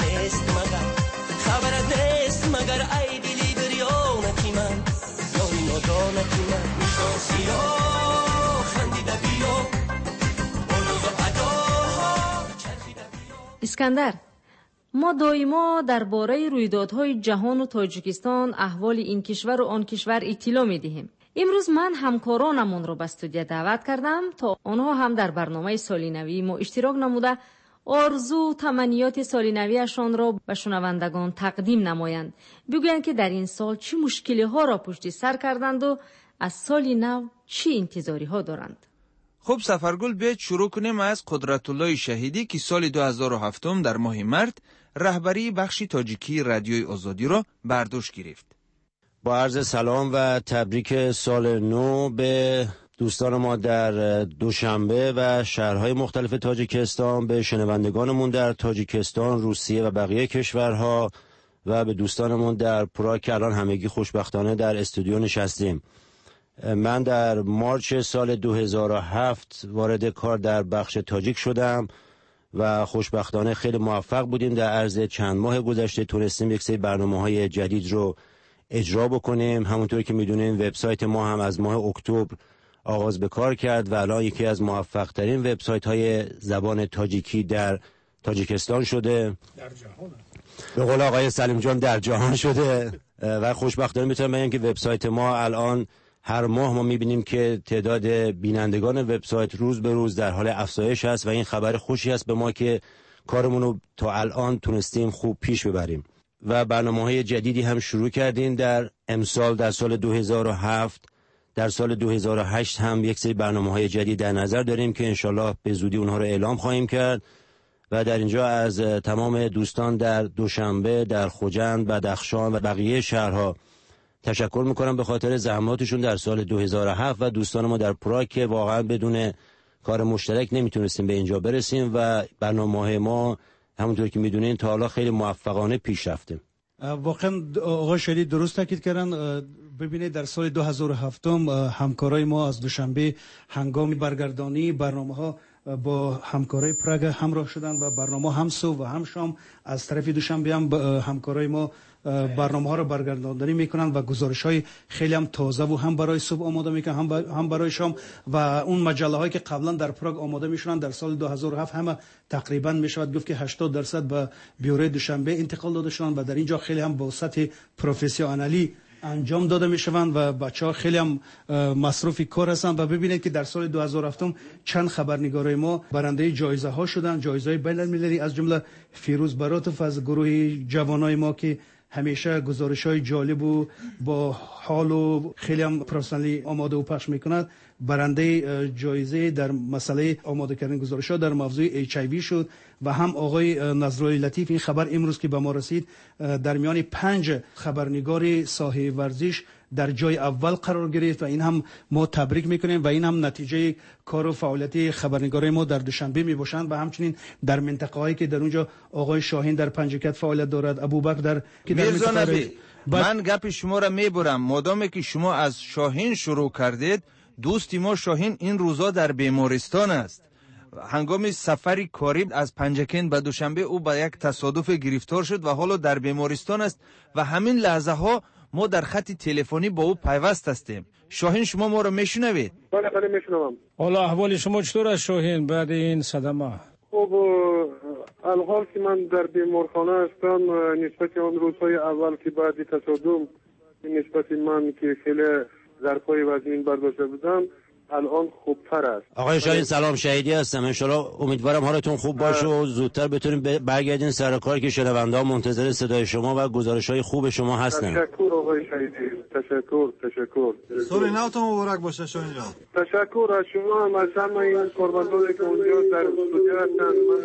نیست مگر ای دلی بریانکی من، یاری نادانکی من. میشان سیاه خندیده بیا اونوز و عداها چرخیده بیا. اسکندر، ما دائما درباره رویدادهای جهان و تاجیکستان، احوال این کشور و آن کشور اطلاع می‌دهیم. امروز من همکارانمون رو به استودیو دعوت کردم تا آنها هم در برنامه سالی نوی ما اشتراک نموده آرزو و تمنیات سالی نویشان را به شنوندگان تقدیم نمایند. بگویند که در این سال چه مشکلی ها را پشت سر کردند و از سالی نو چه انتظاری ها دارند. خب سفرگل، بیاید شروع کنیم از قدرت‌الله شهیدی که سال 2007 در ماه مارس رهبری بخش تاجیکی رادیوی آزادی را بر دوش گرفت. با عرض سلام و تبریک سال نو به دوستان ما در دوشنبه و شهرهای مختلف تاجیکستان، به شنوندگانمون در تاجیکستان، روسیه و بقیه کشورها و به دوستانمون در پراگ که الان همگی خوشبختانه در استودیو نشستیم. من در مارچ سال 2007 وارد کار در بخش تاجیک شدم و خوشبختانه خیلی موفق بودیم. در عرض چند ماه گذشته تونستیم یک سری برنامه‌های جدید رو اجرا بکنیم. همونطور که میدونین وبسایت ما هم از ماه اکتبر آغاز به کار کرد و الان یکی از موفق ترین وبسایت‌های زبان تاجیکی در تاجیکستان شده. در جهان. به قول آقای سلیم جان در جهان شده و خوشبختانه میتونم بگم که وبسایت ما الان هر ماه ما میبینیم که تعداد بینندگان وبسایت روز به روز در حال افزایش است و این خبر خوشی است به ما که کارمون رو تا الان تونستیم خوب پیش ببریم و برنامه‌های جدیدی هم شروع کردیم در امسال. در سال 2007 در سال 2008 هم یک سری برنامه‌های جدید در نظر داریم که انشالله به زودی اونها رو اعلام خواهیم کرد و در اینجا از تمام دوستان در دوشنبه، در خوجند، بدخشان و بقیه شهرها تشکر میکنم به خاطر زحماتشون در سال 2007 و دوستان ما در پراگ که واقعا بدون کار مشترک نمیتونستیم به اینجا برسیم و برنامه‌های ما همونطور که میدونین تا حالا خیلی موفقانه پیش رفته. واقعا آقای شهیدی درست تاکید کردن. ببینید در سال 2007 همکارای ما از دوشنبه هنگام برگردانی برنامه‌ها با همکارای پراگ همراه شدن و برنامه هم صبح و هم شام از طرف دوشنبه هم همکارای ما برنامه ها رو برگرداندنی میکنن و گزارش های خیلی هم تازه و هم برای صبح آماده میکنن هم برای شام و اون مجله هایی که قبلا در پراگ آماده میشونن در سال 2007 همه تقریبا میشود گفت که 80% به بیوره دوشنبه انتقال داده شدن و در اینجا خیلی هم با سطح پروفسیونالی انجام داده میشوند و بچه‌ها خیلی هم مصروفی کار هستند و ببینید که در سال 2007 چند خبرنگارای ما برنده جایزه ها شدن، جایزه بین‌المللی، از جمله فیروز براتوف از گروه جوانای ما که همیشه گزارش‌های جالب و با حال و خیلی هم پرسنلی آماده و پخش میکند، برنده جایزه در مسئله آماده کردن گزارش‌ها در موضوع HIV شد و هم آقای نظرالله لطیف. این خبر امروز که به ما رسید در میان 5 خبرنگار ساحه ورزش در جای اول قرار گرفت و این هم ما تبریک میکنیم و این هم نتیجه کار و فعالیت خبرنگارای ما در دوشنبه میباشند و همچنین در منطقه هایی که در اونجا آقای شاهین در پنجکت فعالیت دارد، ابوبکر در میرزا نبی من گپ شما را میبرم. مادامی که شما از شاهین شروع کردید، دوستی ما شاهین این روزا در بیمارستان است. هنگام سفری کاری از پنجکین به دوشنبه او به یک تصادف گرفتار شد و حالا در بیمارستان است و همین لحظه ها ما در خط تلفنی با او پیوست هستیم. شاهین شما ما رو میشنوید؟ بله میشنوم. حالا احوال شما چطور است شاهین بعد این صدمه؟ خب الحال که من در بیمارخانه هستم نسبت آن روزهای اول که بعد تصادم نسبت من که خیلی ظرفای وزنین برداشته بودم الان خوبتر است. آقای شاهین سلام، شهیدی هستم. انشالله امیدوارم حالتون خوب باشه و زودتر بتونیم برگردین سر کار که شنونده ها منتظر صدای شما و گزارش های خوب شما هستن. تشکر آقای شهیدی، تشکر. سال نوتون مبارک باشه شاهین جان. تشکر از شما هم، از همه این کارمندانی که اونجا در استودیو هستن. من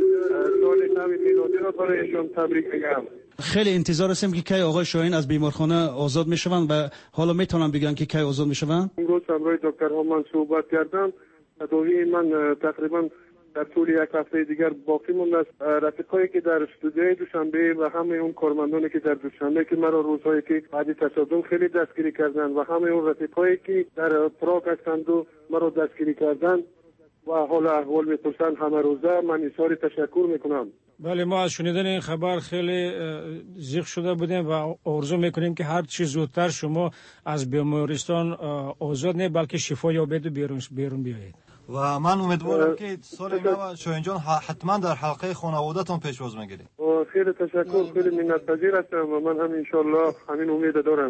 سال نو میلادی را برایشان تبریک میگم. خیلی انتظار هستیم که کی آقای شاهین از بیمارخانه آزاد میشوند و حالا میتونم بگن که کی آزاد میشوند؟ امروز همراه دکتر ها من صحبت کردم. تداوی من تقریبا در طول یک هفته دیگر باقی مونده است. رفیقایی که در استودیوی دوشنبه و همه اون کارمندانی که در دوشنبه که مرا روزهایی که بعد تصادم خیلی دستگیری کردن و همه اون رفیقایی که در پراگ هستند و مرا دستگیری کردن و حالا احوال میپرسن همه روزه، من اظهار تشکر میکنم. بله، ما از شنیدن این خبر خیلی ضیق شده بودیم و آرزو میکنیم که هر چی زودتر شما از بیمارستان آزاد نه بلکه شفا یابید و بیرون بیایید. و من امیدوارم که سال نو شاهین جان حتما در حلقه خانواده‌تون پیشواز میگیرید. خیلی تشکر، خیلی منتظر هستم و من هم انشالله همین امید دارم.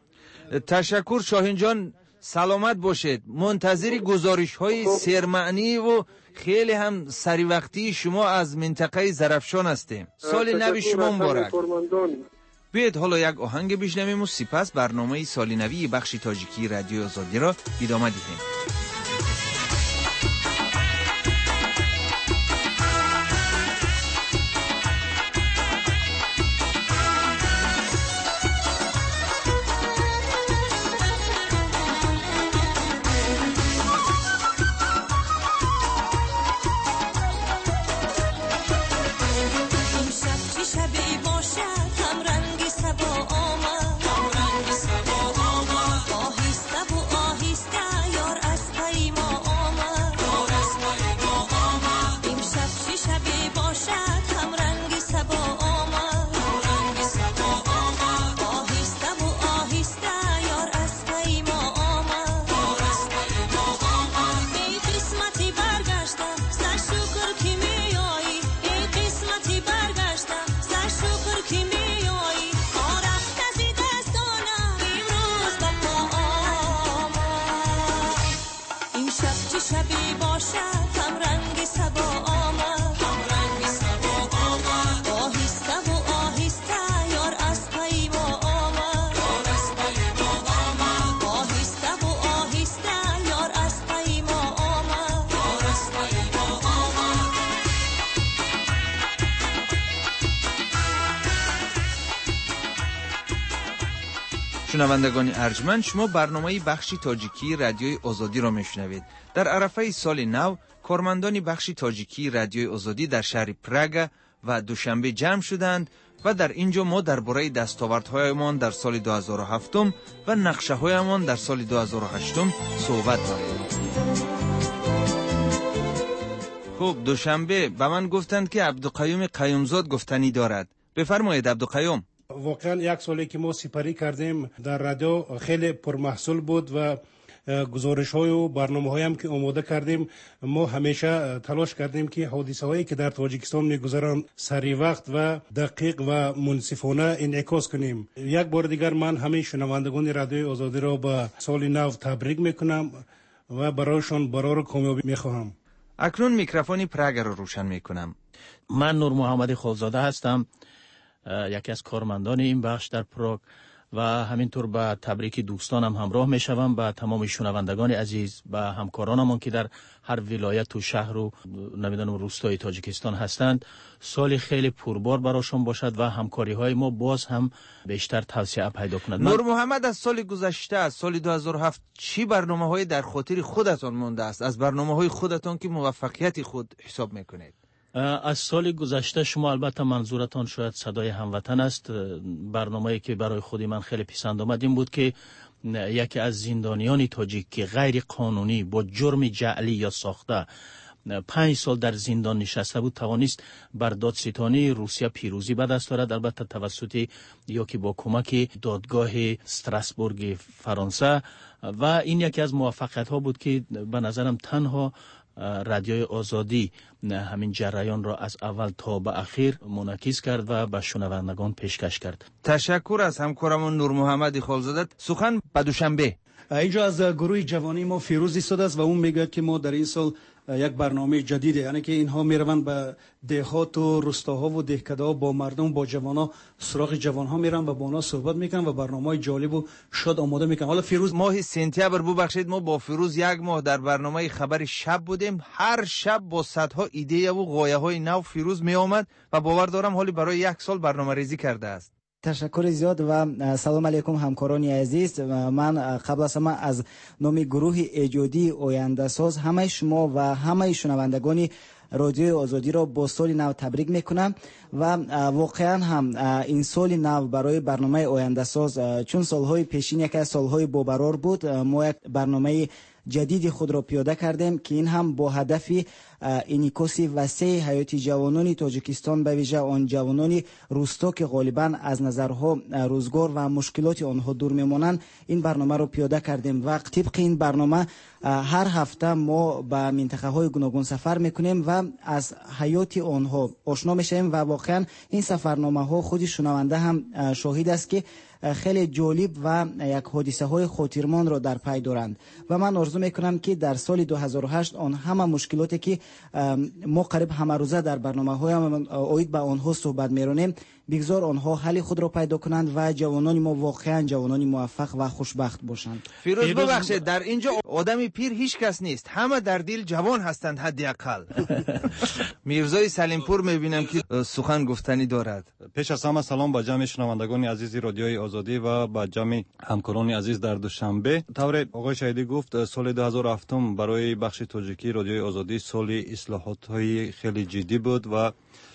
تشکر شاهین جان، سلامت باشید. منتظر گزارش های سرمعنی و خیلی هم سری وقتی شما از منطقه زرفشان هستیم. سال نو شما مبارک. بیاید حالا یک آهنگ بشنویم و سپس برنامه سال نوی بخش تاجیکی رادیو آزادی را ادامه دهیم. آهسته و آهسته یار از شنوندگان ارجمند، شما برنامه بخش تاجیکی رادیوی آزادی را میشنوید. در عرفه سال نو کارمندان بخش تاجیکی رادیوی آزادی در شهر پراگ و دوشنبه جمع شدند و در اینجا ما درباره دستاوردهایمان در سال 2007 و نقشه‌هایمان در سال 2008 صحبت داریم. خب دوشنبه به من گفتند که عبدالقیوم قیومزاد گفتنی دارد. بفرمایید عبدالقیوم. واقعا یک سالی که ما سپری کردیم در رادیو خیلی پرمحصول بود و گزارش های و برنامه هایی هم که آماده کردیم ما همیشه تلاش کردیم که حادثه هایی که در تاجیکستان میگذرند سری وقت و دقیق و منصفانه انعکاس کنیم. یک بار دیگر من همه شنوندگان رادیوی آزادی را به سال نو تبریک میکنم و برایشان برای کامیابی میخواهم. اکنون میکروفون پراگ را روشن میکنم. من نور محمد خوزاده هستم، یکی از کارمندان این بخش در پراگ و همینطور با تبریک دوستانم همراه میشوم با تمام شنوندگان عزیز و همکارانمون که در هر ولایت و شهر و نمیدونم روستای تاجیکستان هستند. سال خیلی پربار براشون باشد و همکاری های ما باز هم بیشتر توسعه پیدا کند. نور محمد، از سال گذشته، از سال 2007 چی برنامه های در خاطر خودتان مونده است؟ از برنامه های خودتان که موفقیت خود حساب میکنید؟ از سال گذشته شما البته منظورتان شاید صدای هموطن است. برنامه‌ای که برای خودی من خیلی پسند آمد این بود که یکی از زندانیان تاجیک که غیر قانونی با جرم جعلی یا ساخته 5 سال در زندان نشسته بود توانست بر دادستانی روسیه پیروزی به دست آورد، البته توسط یا که با کمک دادگاه استراسبورگ فرانسه، و این یکی از موفقیت ها بود که به نظرم تنها رادیوی آزادی همین جریان را از اول تا به اخیر منعکس کرد و به شنوندگان پیشکش کرد. تشکر از همکارمون نور محمد خالزاده. سخن به دوشنبه. اینجا از گروه جوانی ما فیروز ایستاد است و اون میگه که ما در این سال یک برنامه جدیده، یعنی که اینها میروند به دهات و روستاها و دهکده‌ها با مردم، با جوانا سراغ جوانها میرن و با اونا صحبت میکنن و برنامه‌های جالب و شاد آماده میکنن. حالا فیروز ماه سپتامبر ببخشید ما با فیروز یک ماه در برنامه خبر شب بودیم. هر شب با صدها ایده و غایه‌های نو فیروز می آمد و باور دارم حالی برای یک سال برنامه‌ریزی کرده است. تشکر زیاد و سلام علیکم همکاران عزیز. من قبل از همه از نام گروه ایجادی آینده ساز همه شما و همه شنوندگان رادیوی آزادی را با سال نو تبریک میکنم و واقعا هم این سال نو برای برنامه آینده ساز چون سالهای پیشین یک از سالهای باقرار بود، ما یک برنامه جدید خود را پیاده کردیم که این هم با هدف انعکاس وسیع حیات جوانان تاجیکستان به ویژه آن جوانان روستا که غالبا از نظرها روزگار و مشکلات آنها دور میمانند این برنامه را پیاده کردیم و طبق این برنامه هر هفته ما به منطقه های گوناگون سفر میکنیم و از حیات آنها آشنا میشیم و واقعا این سفرنامه ها خود شنونده هم شاهد است که خیلی جالب و یک حادثه های خاطرمان را در پی دارند و من آرزو میکنم که در سال 2008 آن همه مشکلاتی که ما قریب همه روزه در برنامه های آید به آنها صحبت میرونیم بگذار آنها حل خود را پیدا کنند و جوانان ما واقعا جوانان موفق و خوشبخت باشند. فیروز ببخشید در اینجا آدمی پیر هیچ کس نیست، همه در دل جوان هستند حداقل. میرزای سلیمپور میبینم که سخن گفتنی دارد. پیش از همه سلام با جمع شنوندگان عزیز رادیوی آزادی و با جمع همکاران عزیز در دوشنبه. طور آقای شهیدی گفت سال 2007 برای بخش تاجیکی رادیوی آزادی سال اصلاحات های خیلی جدی بود و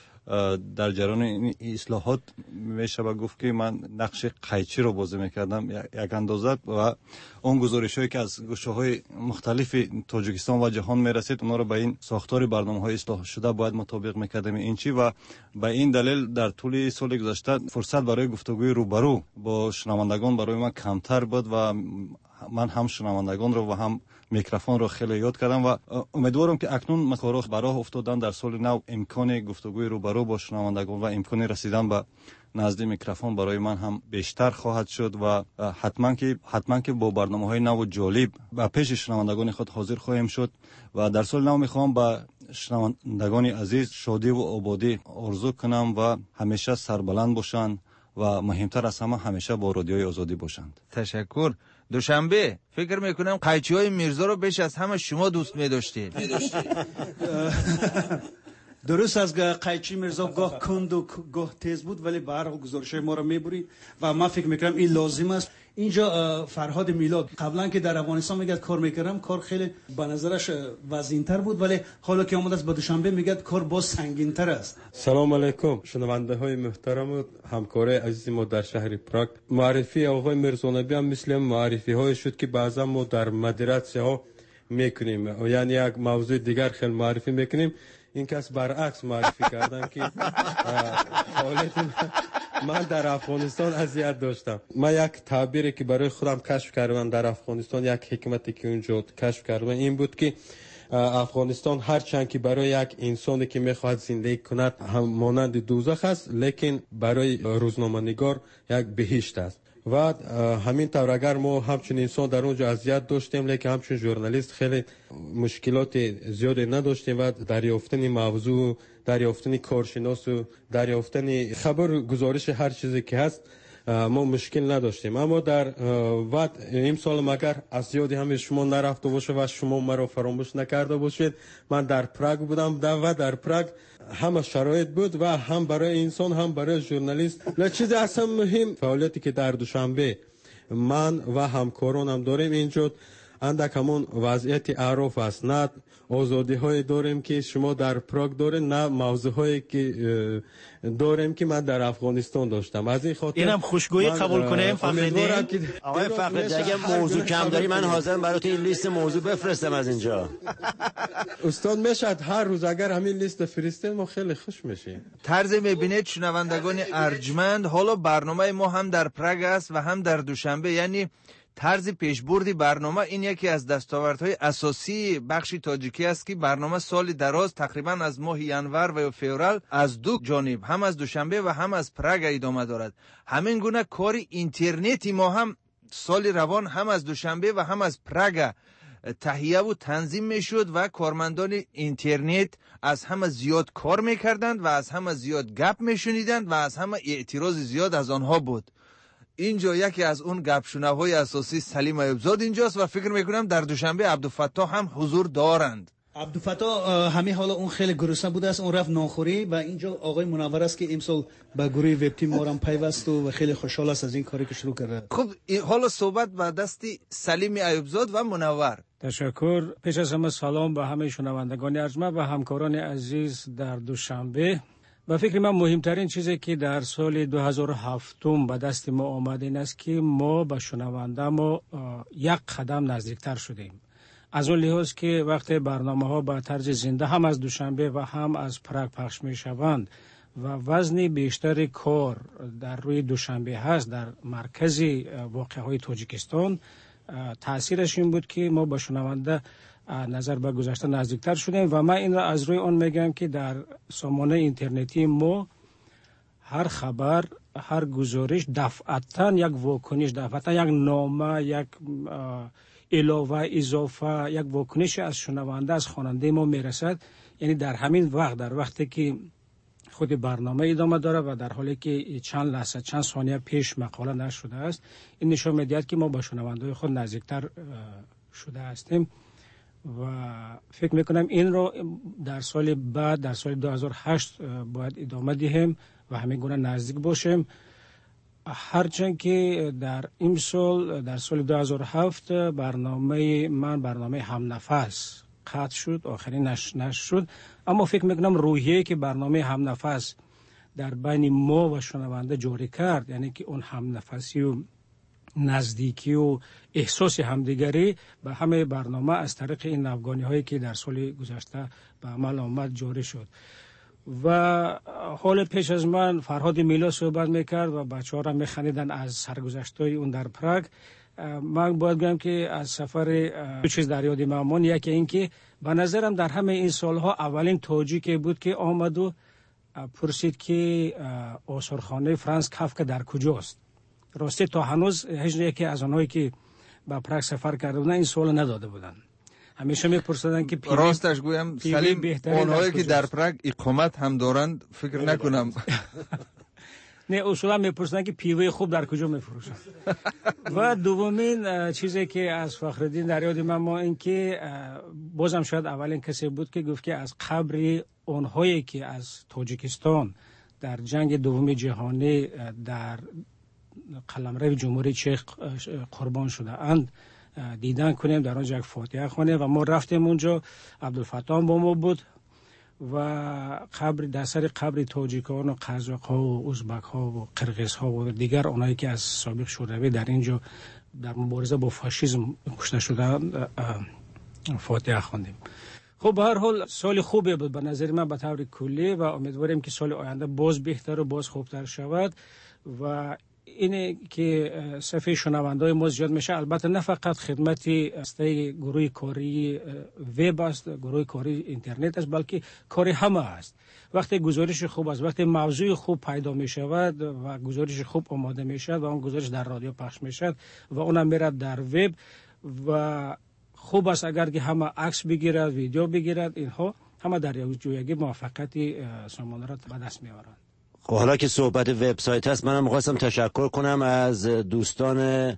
در جریان این اصلاحات میشه گفت که من نقش قیچی رو بازی میکردم یک اندازه و اون گزارش‌هایی که از گوشه‌های مختلف تاجیکستان و جهان میرسید اونا رو به این ساختار برنامه‌های اصلاح شده باید مطابق میکردیم این چی و به این دلیل در طول سال گذشته فرصت برای گفتگوی روبرو با شنوندگان برای من کمتر بود و من هم شنوندگان رو و هم میکروفون رو خیلی یاد کردم و امیدوارم که اکنون کارا براه افتادن در سال نو امکان گفتگوی روبرو با شنوندگان و امکان رسیدن به نزد میکروفون برای من هم بیشتر خواهد شد و حتما که با برنامه‌های نو و جالب و پیش شنوندگان خود حاضر خواهیم شد و در سال نو میخوام با شنوندگان عزیز شادی و آبادی آرزو کنم و همیشه سربلند باشند و مهمتر از همه همیشه با رادیوی آزادی باشند. تشکر. دوشنبه فکر میکنم قیچی های میرزا رو بیش از همه شما دوست میداشتید. درست از قیچی میرزا گاه کند و گاه تیز بود ولی به هر حال گزارش ما را میبرید و من فکر میکنم این لازم است. اینجا فرهاد میلاد قبلا که در افغانستان میگه کار میکردم، کار خیلی به نظرش وزین‌تر بود، ولی حالا که اومد است به دوشنبه میگه کار باز سنگین‌تر است. سلام علیکم شنونده های محترم و همکار عزیز ما در شهر پراگ. معرفی آقای میرزانبی هم مثل معرفی های شد که بعضا ما در مدرسه ها میکنیم، یعنی یک موضوع دیگر خیلی معرفی میکنیم، این کس برعکس معرفی کردن که حالت من در افغانستان اذیت داشتم. من یک تعبیری که برای خودم کشف کردم در افغانستان، یک حکمتی که اونجا کشف کردم این بود که افغانستان هرچند که برای یک انسانی که میخواهد زندگی کند هم مانند دوزخ است، لیکن برای روزنامه‌نگار یک بهشت است. و همین طور اگر ما همچون انسان در اونجا اذیت داشتیم، لیکن همچون ژورنالیست خیلی مشکلات زیادی نداشتیم و دریافتن موضوع، دریافتن کارشناس و دریافتن خبر گزارش هر چیزی که هست ما مشکل نداشتیم. اما در وقت امسال مگر از زیادی همه شما نرفته باشه و شما مرا فراموش نکرده باشید، من در پراگ بودم و در پراگ همه شرایط بود و هم برای انسان هم برای ژورنالیست. و چیز اصلا مهم فعالیتی که در دوشنبه من و همکارانم داریم اینجا اندک همون وضعیت اعراف است، نه آزادی های داریم که شما در پراگ دارین، نه موضوع هایی که داریم که من در افغانستان داشتم. از این خاطر اینم خوشگویی قبول کنیم فخریدین. آقای فخریدی اگه موضوع کم داری من حاضرم برات این لیست موضوع بفرستم از اینجا. استاد میشد هر روز اگر همین لیست فرستیم ما خیلی خوش میشیم. طرز میبینید شنوندگان ارجمند، حالا برنامه ما هم در پراگ است و هم در دوشنبه، یعنی طرز پیشبردی برنامه این یکی از دستاوردهای اساسی بخش تاجیکی است که برنامه سال دراز تقریبا از ماه ینور و فوریه از دو جانب، هم از دوشنبه و هم از پراگ ادامه دارد. همین گونه کار اینترنتی ما هم سال روان هم از دوشنبه و هم از پراگ تهیه و تنظیم میشد و کارمندان اینترنت از همه زیاد کار میکردند و از همه زیاد گپ میشنیدند و از همه اعتراض زیاد از آنها بود. اینجا یکی از اون گپشنوهای اساسی سلیم ایوبزاد اینجاست و فکر میکنم در دوشنبه عبدالفتاح هم حضور دارند. عبدالفتاح همین حالا اون خیلی گرسنه بوده است، اون رفت ناخوری و اینجا آقای منور است که امسال به گروه وب تیم ما هم پیوست و خیلی خوشحال است از این کاری که شروع کرده. خب حالا صحبت به دستی سلیم ایوبزاد و منور. تشکر. پیش از همه سلام به همه شنوندگان ارجمند و همکاران عزیز در دوشنبه. و فکر من مهمترین چیزی که در سال 2007 به دست ما آمد این است که ما به شنونده ما یک قدم نزدیکتر شدیم. از اون لحاظ که وقتی برنامه ها به طرز زنده هم از دوشنبه و هم از پراگ پخش می شوند و وزن بیشتر کار در روی دوشنبه هست در مرکز واقعه های تاجیکستان، تاثیرش این بود که ما به شنونده نظر به گذشته نزدیکتر شدیم و من این را از روی آن میگم که در سامانه اینترنتی ما هر خبر، هر گزارش دفعتا یک واکنش، دفعتا یک نامه، یک علاوه اضافه، یک واکنش از شنونده، از خواننده ما میرسد. یعنی در همین وقت، در وقتی که خود برنامه ادامه داره و در حالی که چند لحظه، چند ثانیه پیش مقاله نشده است، این نشان میدهد که ما با شنونده خود نزدیکتر شده هستیم و فکر میکنم این رو در سال بعد، در سال 2008 باید ادامه دهیم و همین گونه نزدیک باشیم. هرچند که در این سال، در سال 2007 برنامه من، برنامه هم نفس قطع شد، آخرین نشر شد، اما فکر میکنم روحیه که برنامه هم نفس در بین ما و شنونده جاری کرد، یعنی که اون هم نفسی و نزدیکی و احساس همدیگری به همه برنامه از طریق این افغانی هایی که در سال گذشته به عمل آمد جاری شد. و حال پیش از من فرهاد میلا صحبت میکرد و بچه ها را میخندیدن از سرگذشته اون در پراگ. من باید بگم که از سفر دو چیز در یاد من، یکی این که به نظرم در همه این سالها اولین تاجیکی بود که آمد و پرسید که آثارخانه فرانس کافکا در کجاست. راستی تا هنوز هیچ یکی از آنهایی که به پراگ سفر کرده بودن این سوال نداده بودن. همیشه میپرسیدن که راستش گویم سلیم، اونهایی که در پراگ اقامت هم دارند فکر نکنم نه، اصولا میپرسیدن که پیوه خوب در کجا میفروشن. و دومین چیزی که از فخرالدین در یاد من ما این که بازم شاید اولین کسی بود که گفت که از قبر اونهایی که از تاجیکستان در جنگ دوم جهانی در قلمرو جمهوری چک قربان شده اند دیدن کنیم، در اونجا یک فاتحه خوانیم. و ما رفتیم اونجا، عبدالفتاح با ما بود و قبر در سر قبر تاجیکان و قزاق‌ها و ازبک‌ها و قرغیزها و دیگر اونایی که از سابق شوروی در اینجا در مبارزه با فاشیسم کشته شدند فاتحه خواندیم. خب به هر حال سال خوبی بود به نظر من به طور کلی و امیدواریم که سال آینده باز بهتر و باز خوبتر شود و اینه که صفحه شنوندای ما زیاد میشه. البته نه فقط خدمت گروه کاری وب است، گروه کاری اینترنت است، بلکه کاری همه است. وقتی گزارش خوب است، وقتی موضوع خوب پیدا می شود و گزارش خوب آماده می شود و اون گزارش در رادیو پخش می شود و اونم میره در وب و خوب است اگر که همه عکس بگیرد، ویدیو بگیرد، اینها همه در یک جویگی موفقیت سامانه را به دست میارند. حالا که صحبت وبسایت هست، منم می‌خواستم تشکر کنم از دوستان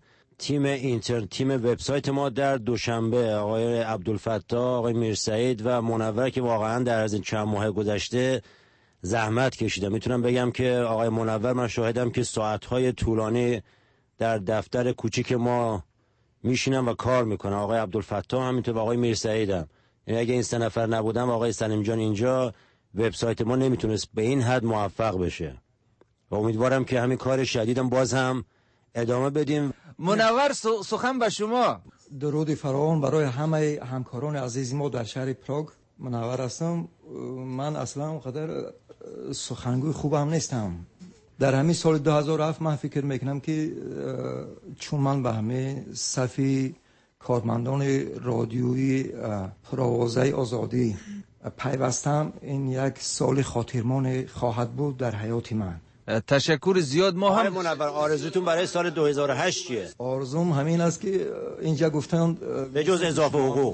تیم وبسایت ما در دوشنبه، آقای عبدالفتاح، آقای میرسعید و منور که واقعا در از این چند ماه گذشته زحمت کشیدم. میتونم بگم که آقای منور، من شاهدم که ساعت‌های طولانی در دفتر کوچیک ما میشینم و کار میکنم. آقای عبدالفتاح همینطور و آقای میرسعید هم. یعنی اگه این سه نفر نبودم و آقای سلیم جان اینجا، وبسایت ما نمیتونست به این حد موفق بشه و امیدوارم که همین کار شدیدم باز هم ادامه بدیم. منور، سخن به شما. درود فراوان برای همه همکاران عزیز ما در شهر پراگ. منور هستم. من اصلا اونقدر سخنگوی خوبم نیستم. در همین سال 2007 من فکر میکنم که چون من به همه صفی کارمندان رادیویی پروازه آزادی پیوستم، این یک سال خاطرمان خواهد بود در حیات من. تشکر زیاد. ما هم منور، آرزوتون برای سال 2008 چیه؟ آرزوم همین است که اینجا گفتن به جز اضافه حقوق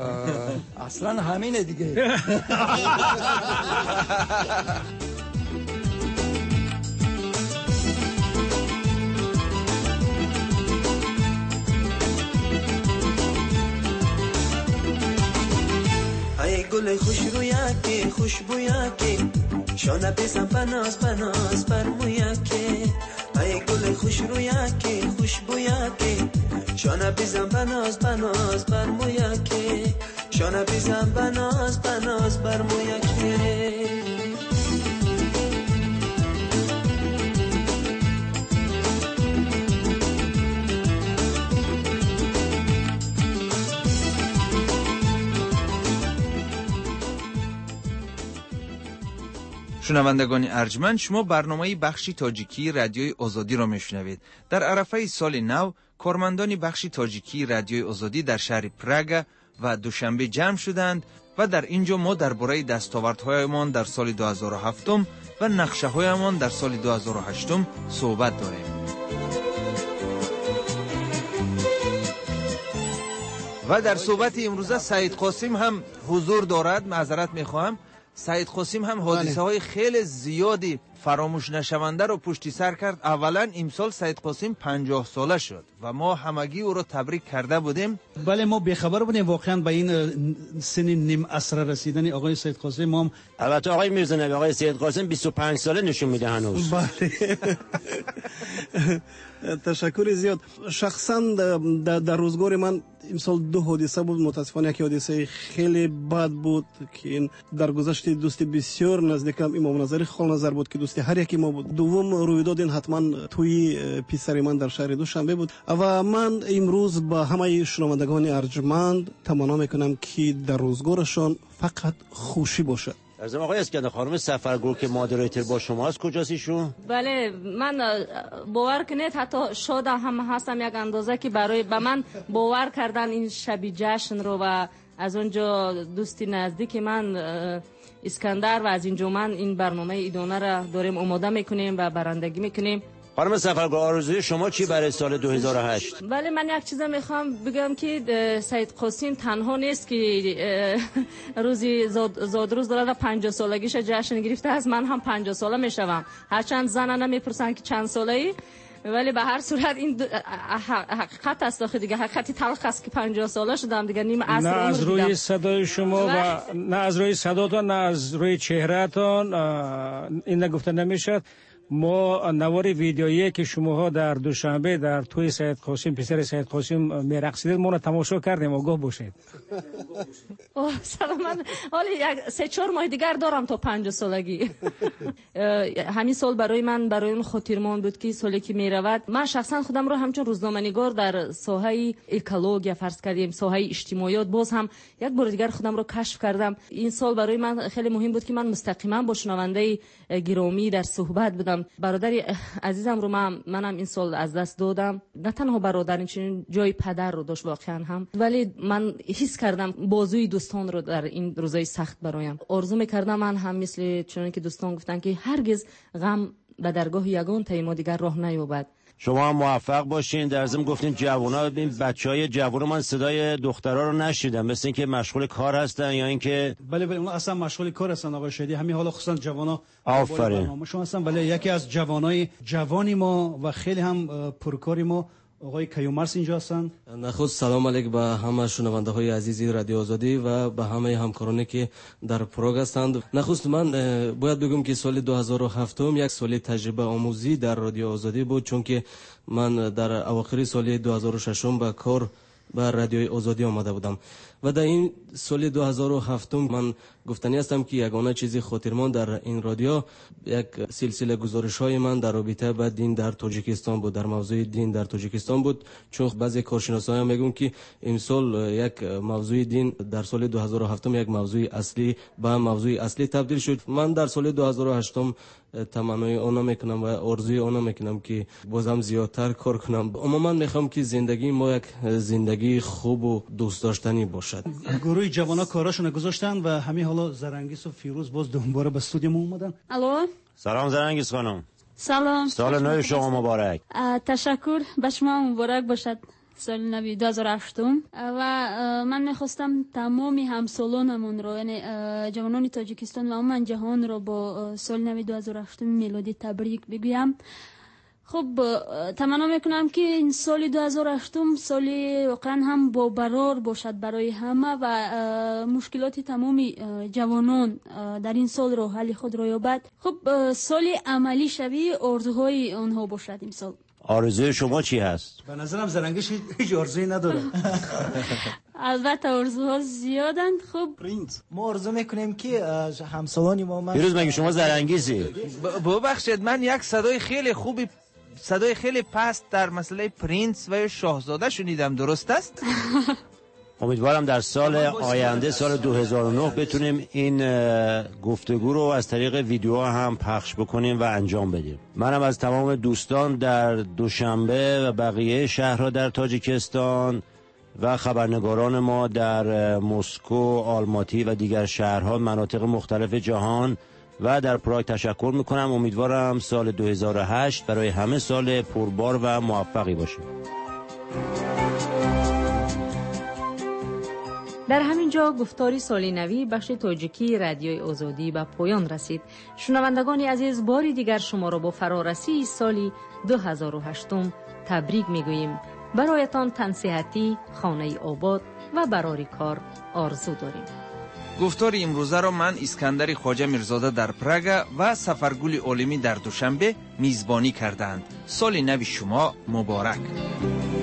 اصلا همینه دیگه. ای گل خوش رویاکی، خوشبویاکی، شانه بزن بناز بناز بر مویاکی. ای گل خوش رویاکی، خوشبویاکی، شانه بزن بناز بناز بر مویاکی، شانه بزن بناز بناز بر مویاکی. شنوندگان ارجمند، شما برنامه بخشی تاجیکی رادیوی آزادی را میشنوید. در عرفه سال نو، کارمندان بخشی تاجیکی رادیوی آزادی در شهر پراگ و دوشنبه جمع شدند و در اینجا ما درباره دستاوردهایمان در سال 2007 و نقشه‌هایمان در سال 2008 صحبت داریم. و در صحبت امروزه سعید قاسم هم حضور دارد. معذرت میخواهم. سعید قاسم هم حادثه های خیلی زیادی فراموش نشونده رو پشتی سر کرد. اولا امسال سعید قاسم 50 ساله شد و ما همگی او رو تبریک کرده بودیم. بله، ما بیخبر بودیم واقعا به این سن نیم عصر رسیدن آقای سعید قاسم. ما هم البته آقای میرزنوی، آقای سعید قاسم 25 ساله نشون میده هنوز. بله. تشکر زیاد. شخصا در روزگار من امسال 2 حادثه بود. متاسفانه یک حادثه خیلی بد بود که این در گذشت دوست بسیار نزدیکم امام نظری خال نظر بود که دوست هر یکی ما بود. دوم رویداد این حتما توی پسر من در شهر دوشنبه بود و من امروز با همه شنوندگان ارجمند تمنا میکنم که در روزگارشان فقط خوشی باشد. از آقای اسکندر خانم سفرگور که مادریتر با شما است، کجاست ایشون؟ بله، من باور کنید حتی شاد هم هستم یک اندازه که برای به من باور کردن این شب جشن رو و از اونجا دوستی نزدیک من اسکندر و از اینجا من این برنامه ایدانه را داریم آماده میکنیم و برندگی میکنیم. خانم سفرگور، آرزوی شما چی برای سال 2008؟ بله، من یک چیز میخوام بگم که سعید قاسم تنها نیست که روزی زادروز داره و 50 سالگیش جشن گرفته است. من هم 50 ساله میشوم. هرچند زنانه میپرسن که چند ساله ای، ولی به هر صورت این حقیقت است. آخه دیگه حقیقتی تلخ است که 50 ساله شدم دیگه، نیم عصر نه از روی صدای شما و نه از روی صداتون، نه از روی چهرهتان این نگفته نمیشد. ما نوار ویدیویی که شماها در دوشنبه در توی سید قاسم پسر سید قاسم میرقصیدید ما رو تماشا کردیم. آگاه باشید. سلام. من حالا 3-4 ماه دیگر دارم تا 5 سالگی. همین سال برای اون خاطرمان بود که سالی که میرود من شخصا خودم رو همچون روزنامه‌نگار در ساحه اکولوژی فرض کردیم، ساحه اجتماعیات باز هم یک بار دیگر خودم رو کشف کردم. این سال برای من خیلی مهم بود که من مستقیما با شنونده گرامی در صحبت بودم. برادر عزیزم رو منم این سال از دست دادم. نه تنها برادر، این جای پدر رو داشت واقعا هم، ولی من حس کردم بازوی دوستان رو در این روزای سخت برایم. آرزو می‌کردم من هم مثل چون که دوستان گفتن که هرگز غم به درگاه یگان تا ما دیگر راه نیابد. شما هم موفق باشین. در ضمن گفتین جوونا، ببین بچهای جوون من صدای دخترها رو نشیدم، مثل اینکه مشغول کار هستن یا اینکه بله اون اصلا مشغول کار هستن آقای شهیدی. همین حالا خصوصا جوانا آفرین شما هستن. بله یکی از جوانای جوانی ما و خیلی هم پرکاری ما آقای کیومرث اینجا هستن. نخست سلام علیک به همه شنونده های عزیزی رادیو آزادی و به همه همکارانی که در پروگ هستند. نخست من باید بگم که سال 2007 یک سال تجربه آموزی در رادیو آزادی بود، چون که من در اواخر سال 2006 به کار به رادیو آزادی آمده بودم و در این سال 2007 من گفتنی هستم که یگانه چیزی خاطرمان در این رادیو یک سلسله گزارش‌های من در رابطه با دین در تاجیکستان بود، در موضوع دین در تاجیکستان بود، چون بعضی کارشناسان میگن که امسال یک موضوع دین در سال 2007 یک موضوع اصلی به موضوع اصلی تبدیل شد. من در سال 2008 تمنای آن میکنم و آرزوی آن میکنم که بازم زیادتر کار کنم. عموما میخوام که زندگی ما یک زندگی خوب و دوست داشتنی باشد. گروه جوانا کاراشون گذاشتن و همین حالا زرنگیس و فیروز باز دوباره به استودیو اومدن. الو سلام زرنگیس خانم. سلام. سال نو شما مبارک. تشکر، به شما مبارک باشد سال نو 2008. و من میخواستم تمام همسالانمون رو، یعنی جوانان تاجیکستان و عموما جهان رو با سال نو 2008 میلادی تبریک بگویم. خب تمنا میکنم که این سال 2008 سالی واقعا هم با برار باشد برای همه و مشکلات تمامی جوانان در این سال رو حل خود را یابد. خب سالی عملی شبیه آرزوهای آنها باشد این سال. آرزوی شما چی هست؟ به نظرم زرنگیش هیچ آرزویی نداره. البته آرزوها زیادند. خب ما آرزو میکنیم که همسالانی ما پیروز مگه شما زرنگیزی؟ ببخشید من یک صدای خیلی پست در مسئله پرینس و شاهزاده شنیدم، درست است؟ امیدوارم در سال آینده سال 2009 بتونیم این گفتگو رو از طریق ویدیو هم پخش بکنیم و انجام بدیم. منم از تمام دوستان در دوشنبه و بقیه شهرها در تاجیکستان و خبرنگاران ما در مسکو، آلماتی و دیگر شهرها مناطق مختلف جهان و در پراگ تشکر میکنم. امیدوارم سال 2008 برای همه سال پربار و موفقی باشه. در همین جا گفتاری سالی نوی بخش تاجیکی رادیوی آزادی به پایان رسید. شنوندگان عزیز، باری دیگر شما را با فرارسی سالی 2008 تبریک میگوییم. برایتان تن صحتی، خانه آباد و براری کار آرزو داریم. گفتار امروزه را من اسکندر خواجه میرزاده در پراگ و سفرگل عالمی در دوشنبه میزبانی کردند. سال نو شما مبارک.